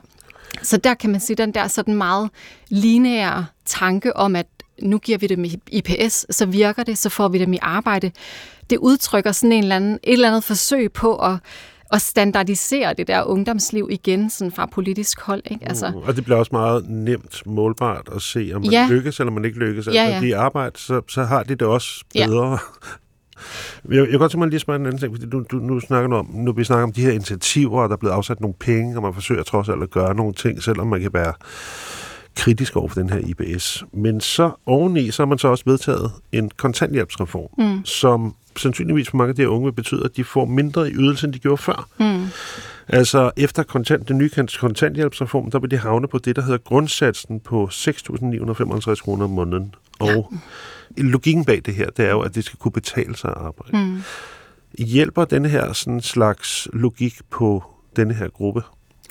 Så der kan man sige, den der sådan meget lineære tanke om, at nu giver vi dem I P S, så virker det, så får vi dem i arbejde. Det udtrykker sådan en eller anden, et eller andet forsøg på at, at standardisere det der ungdomsliv igen, sådan fra politisk hold. Ikke? Altså, mm, og det bliver også meget nemt målbart at se, om man ja. lykkes eller man ikke lykkes. Altså, ja, ja. de arbejder, så, så har de det også bedre. Ja. Jeg, jeg kan godt tænke mig lige spørge en anden ting, fordi du, du, nu snakker du om, nu vi snakker om de her initiativer, og der er blevet afsat nogle penge, og man forsøger trods alt at gøre nogle ting, selvom man kan være kritisk over for den her I B S. Men så oveni, så har man så også vedtaget en kontanthjælpsreform, mm. som sandsynligvis for mange af de her unge betyder, at de får mindre i ydelse, end de gjorde før. Mm. Altså efter kontant, den nye kontanthjælpsreform, der vil de havne på det, der hedder grundsatsen på seks tusind ni hundrede femoghalvtreds kroner om måneden. Og ja. Logikken bag det her, det er jo, at det skal kunne betale sig at arbejde. Mm. Hjælper denne her sådan slags logik på denne her gruppe?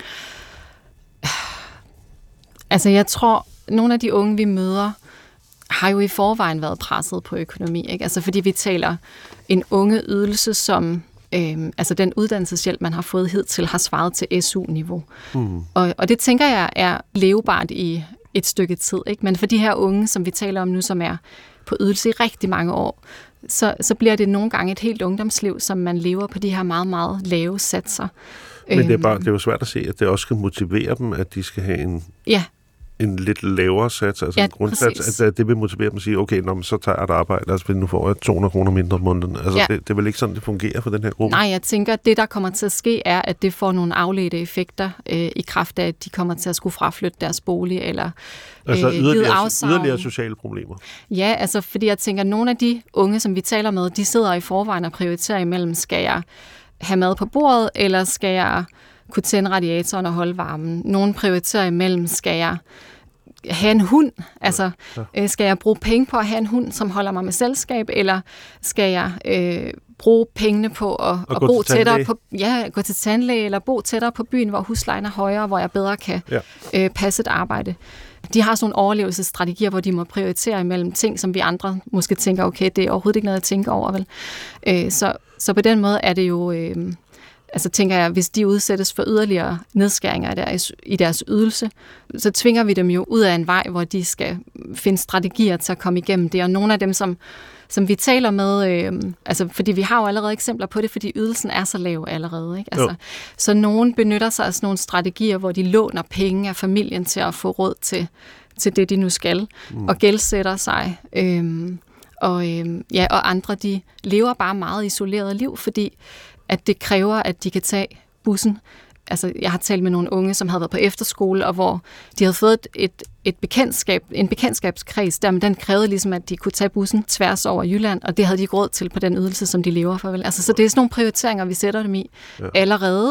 Altså jeg tror, nogle af de unge, vi møder, har jo i forvejen været presset på økonomi. Ikke? Altså fordi vi taler en unge ydelse, som øhm, altså den uddannelseshjælp, man har fået hidtil, har svaret til S U-niveau. Mm. Og, og det tænker jeg er levebart i et stykke tid. Ikke? Men for de her unge, som vi taler om nu, som er på ydelse i rigtig mange år, så, så bliver det nogle gange et helt ungdomsliv, som man lever på de her meget, meget lave satser. Men det er, bare, det er jo svært at se, at det også skal motivere dem, at de skal have en, ja. en lidt lavere sats, altså ja, en grundsats, at det vil motivere dem at sige, okay, nå, så tager jeg et arbejde, altså nu får jeg to hundrede kroner mindre om måneden. Altså, ja. det, det er vel ikke sådan, det fungerer for den her gruppe? Nej, jeg tænker, at det, der kommer til at ske, er, at det får nogle afledte effekter øh, i kraft af, at de kommer til at skulle fraflytte deres bolig, eller altså yderligere, yderligere sociale problemer? Ja, altså fordi jeg tænker, at nogle af de unge, som vi taler med, de sidder i forvejen og prioriterer imellem, skal jeg have mad på bordet, eller skal jeg kunne tænde radiatoren og holde varmen? Nogle prioriterer imellem, skal jeg have en hund? Altså, ja, ja. skal jeg bruge penge på at have en hund, som holder mig med selskab, eller skal jeg øh, bruge pengene på at, og at bo tættere på, ja, gå til tandlæge, eller bo tættere på byen, hvor huslejen er højere, hvor jeg bedre kan ja. øh, passe et arbejde? De har sådan nogle overlevelsesstrategier, hvor de må prioritere imellem ting, som vi andre måske tænker, okay, det er overhovedet ikke noget at tænke over, vel? Øh, så, så på den måde er det jo, øh, altså tænker jeg, hvis de udsættes for yderligere nedskæringer i deres, i deres ydelse, så tvinger vi dem jo ud af en vej, hvor de skal finde strategier til at komme igennem det. Og nogle af dem, som, som vi taler med, øh, altså fordi vi har jo allerede eksempler på det, fordi ydelsen er så lav allerede. Ikke? Altså, så nogen benytter sig af sådan nogle strategier, hvor de låner penge af familien til at få råd til, til det, de nu skal, mm. og gældsætter sig. Øh, og, øh, ja, og andre, de lever bare meget isoleret liv, fordi at det kræver, at de kan tage bussen. Altså, jeg har talt med nogle unge, som havde været på efterskole, og hvor de havde fået et, et, et bekendtskab, en bekendtskabskreds, der, men den krævede ligesom, at de kunne tage bussen tværs over Jylland, og det havde de ikke råd til på den ydelse, som de lever for. Vel? Altså, så det er sådan nogle prioriteringer, vi sætter dem i ja. allerede.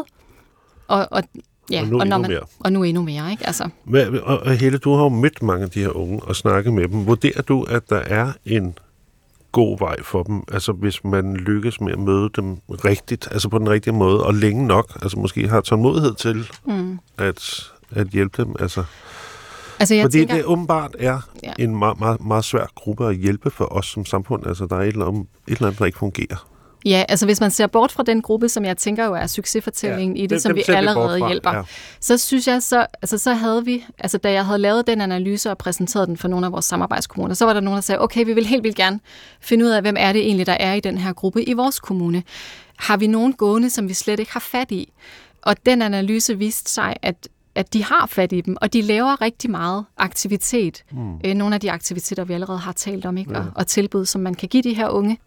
Og, og, ja, og, nu og, når man, mere. og nu endnu mere. Ikke? Altså. Men, og, og Helle, du har jo mødt mange af de her unge og snakket med dem. Vurderer du, at der er en god vej for dem, altså hvis man lykkes med at møde dem rigtigt, altså på den rigtige måde, og længe nok, altså måske har tålmodighed til mm. at, at hjælpe dem, altså, altså jeg fordi tænker, det åbenbart er ja. en meget, meget, meget svær gruppe at hjælpe for os som samfund, altså der er et eller andet, et eller andet der ikke fungerer. Ja, altså hvis man ser bort fra den gruppe, som jeg tænker jo er succesfortællingen ja, i det, som vi allerede hjælper, ja. så synes jeg, så, altså, så havde vi, altså da jeg havde lavet den analyse og præsenteret den for nogle af vores samarbejdskommuner, så var der nogen, der sagde, okay, vi vil helt vildt gerne finde ud af, hvem er det egentlig, der er i den her gruppe i vores kommune. Har vi nogen gående, som vi slet ikke har fat i? Og den analyse viste sig, at at de har fat i dem, og de laver rigtig meget aktivitet. Mm. Nogle af de aktiviteter, vi allerede har talt om, ikke? Ja. Og, og tilbud, som man kan give de her unge.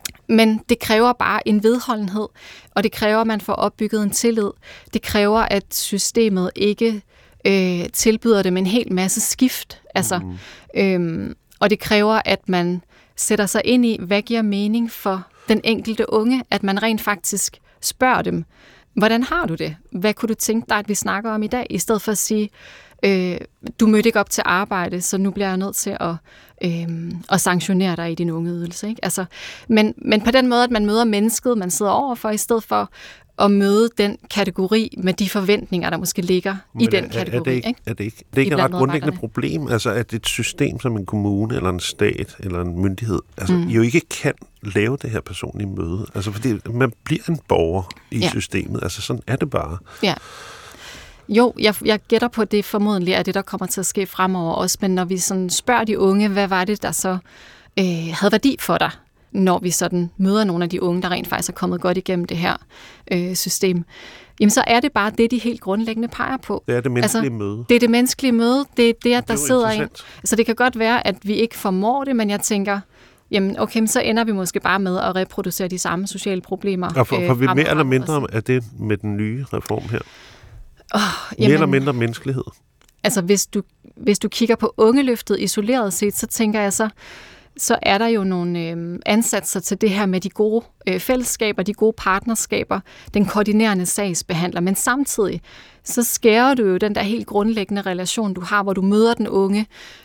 Men det kræver bare en vedholdenhed, og det kræver, at man får opbygget en tillid. Det kræver, at systemet ikke øh, tilbyder dem en hel masse skift. Altså, mm. øhm, og det kræver, at man sætter sig ind i, hvad giver mening for den enkelte unge, at man rent faktisk spørger dem, hvordan har du det? Hvad kunne du tænke dig, at vi snakker om i dag? I stedet for at sige, øh, du mødte ikke op til arbejde, så nu bliver jeg nødt til at, øh, at sanktionere dig i din ungeydelse. Ikke? Altså, men, men på den måde, at man møder mennesket, man sidder overfor, i stedet for at møde den kategori med de forventninger, der måske ligger men i den er, kategori. Er det ikke, ikke? Er det ikke, det er ikke et ret grundlæggende problem, altså at et system som en kommune, eller en stat, eller en myndighed, altså mm. jo ikke kan lave det her personlige møde. Altså fordi man bliver en borger i ja. systemet, altså sådan er det bare. Ja. Jo, jeg, jeg gætter på, at det formodentlig er det, der kommer til at ske fremover også, men når vi sådan spørger de unge, hvad var det, der så øh, havde værdi for dig, når vi sådan møder nogle af de unge, der rent faktisk er kommet godt igennem det her øh, system, jamen så er det bare det, de helt grundlæggende peger på. Det er det menneskelige altså, møde. Det er det menneskelige møde, det er det, at der det er sidder en. Så det kan godt være, at vi ikke formår det, men jeg tænker, jamen okay, så ender vi måske bare med at reproducere de samme sociale problemer. Og for, for vi mere eller mindre af det med den nye reform her? Oh, mere jamen, eller mindre menneskelighed? Altså hvis du, hvis du kigger på ungeløftet isoleret set, så tænker jeg så, så er der jo nogle øh, ansatser til det her med de gode øh, fællesskaber, de gode partnerskaber, den koordinerende sagsbehandler, men samtidig så skærer du jo den der helt grundlæggende relation, du har, hvor du møder den unge,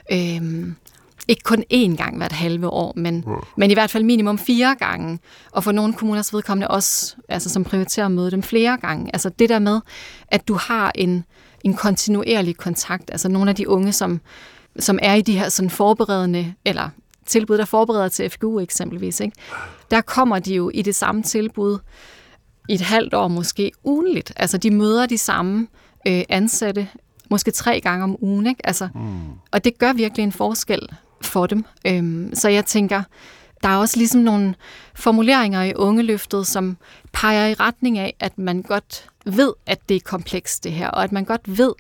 øh, ikke kun én gang hvert halve år, men, mm. men i hvert fald minimum fire gange, og for nogle kommuners vedkommende også, altså som prioriterer at møde dem flere gange. Altså det der med, at du har en, en kontinuerlig kontakt, altså nogle af de unge, som, som er i de her sådan forberedende, eller tilbud, der forbereder til F G U eksempelvis, ikke? Der kommer de jo i det samme tilbud i et halvt år måske ugenligt. Altså de møder de samme øh, ansatte, måske tre gange om ugen, ikke? Altså, mm. Og det gør virkelig en forskel for dem. Øhm, så jeg tænker, der er også ligesom nogle formuleringer i ungeløftet, som peger i retning af, at man godt ved, at det er komplekst det her, og at man godt ved,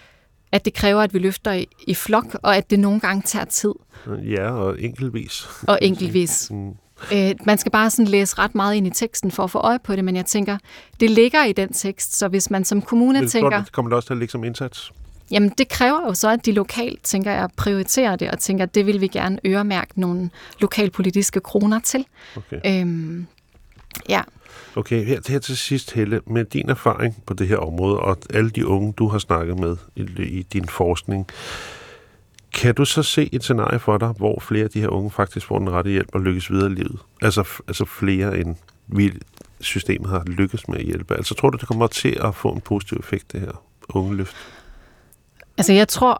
at det kræver, at vi løfter i, i flok, og at det nogle gange tager tid. Ja, og enkeltvis. Og enkeltvis. Mm. Øh, man skal bare sådan læse ret meget ind i teksten for at få øje på det, men jeg tænker, det ligger i den tekst, så hvis man som kommune men, tænker... Det kommer det også til at ligge som indsats? Jamen, det kræver jo så, at de lokalt, tænker jeg, prioriterer det, og tænker, at det vil vi gerne øremærke nogle lokalpolitiske kroner til. Okay. Øhm, ja. Okay, her, her til sidst, Helle, med din erfaring på det her område, og alle de unge, du har snakket med i, i din forskning, kan du så se et scenarie for dig, hvor flere af de her unge faktisk får den rette hjælp og lykkes videre i livet? Altså, altså flere end vi systemet har lykkes med at hjælpe. Altså tror du, det kommer til at få en positiv effekt, det her ungeløft? Altså jeg tror,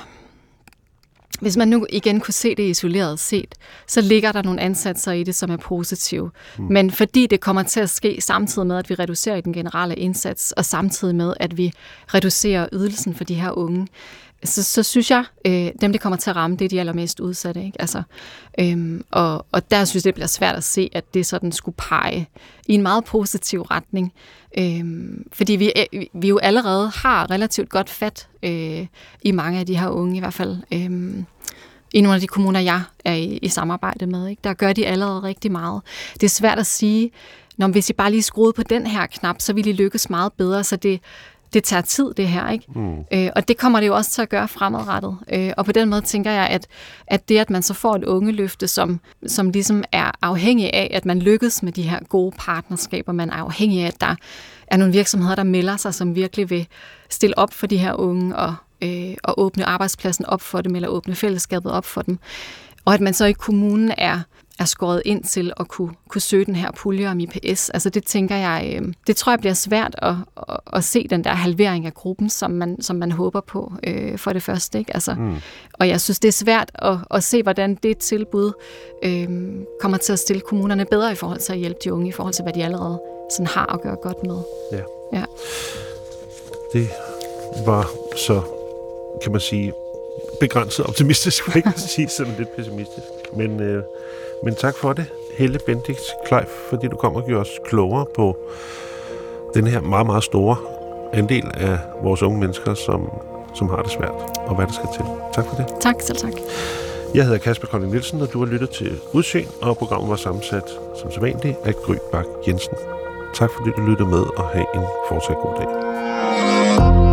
hvis man nu igen kunne se det isoleret set, så ligger der nogle ansatser i det, som er positive. Mm. Men fordi det kommer til at ske samtidig med, at vi reducerer i den generelle indsats, og samtidig med, at vi reducerer ydelsen for de her unge, så, så synes jeg, øh, dem det kommer til at ramme, det er de allermest udsatte. Ikke? Altså, øhm, og, og der synes jeg, det bliver svært at se, at det sådan skulle pege i en meget positiv retning. Øhm, fordi vi, vi jo allerede har relativt godt fat øh, i mange af de her unge, i hvert fald øh, i nogle af de kommuner, jeg er i, i samarbejde med. Ikke? Der gør de allerede rigtig meget. Det er svært at sige, når hvis I bare lige skruede på den her knap, så vil I lykkes meget bedre, så det Det tager tid, det her, ikke? Mm. Øh, og det kommer det jo også til at gøre fremadrettet. Øh, og på den måde tænker jeg, at, at det, at man så får et ungeløfte, som, som ligesom er afhængig af, at man lykkes med de her gode partnerskaber, man er afhængig af, at der er nogle virksomheder, der melder sig, som virkelig vil stille op for de her unge, og, øh, og åbne arbejdspladsen op for dem, eller åbne fællesskabet op for dem. Og at man så i kommunen er er skåret ind til at kunne, kunne søge den her pulje om I P S. Altså det tænker jeg, øh, det tror jeg bliver svært at, at, at se den der halvering af gruppen, som man, som man håber på øh, for det første. Ikke? Altså, mm. Og jeg synes, det er svært at, at se, hvordan det tilbud øh, kommer til at stille kommunerne bedre i forhold til at hjælpe de unge, i forhold til, hvad de allerede sådan har at gøre godt med. Ja. Ja. Det var så, kan man sige, begrænset optimistisk, ikke at sige sådan lidt pessimistisk. Men, øh, men tak for det, Helle Benedikt Kleif, fordi du kom og gjorde os klogere på den her meget, meget store andel af vores unge mennesker, som, som har det svært, og hvad der skal til. Tak for det. Tak, selv tak. Jeg hedder Kasper Kolding Nielsen, og du har lyttet til Udsyn, og programmet var sammensat som sædvanligt af Gry Bak Jensen. Tak fordi du lyttede med, og have en fortsat god dag.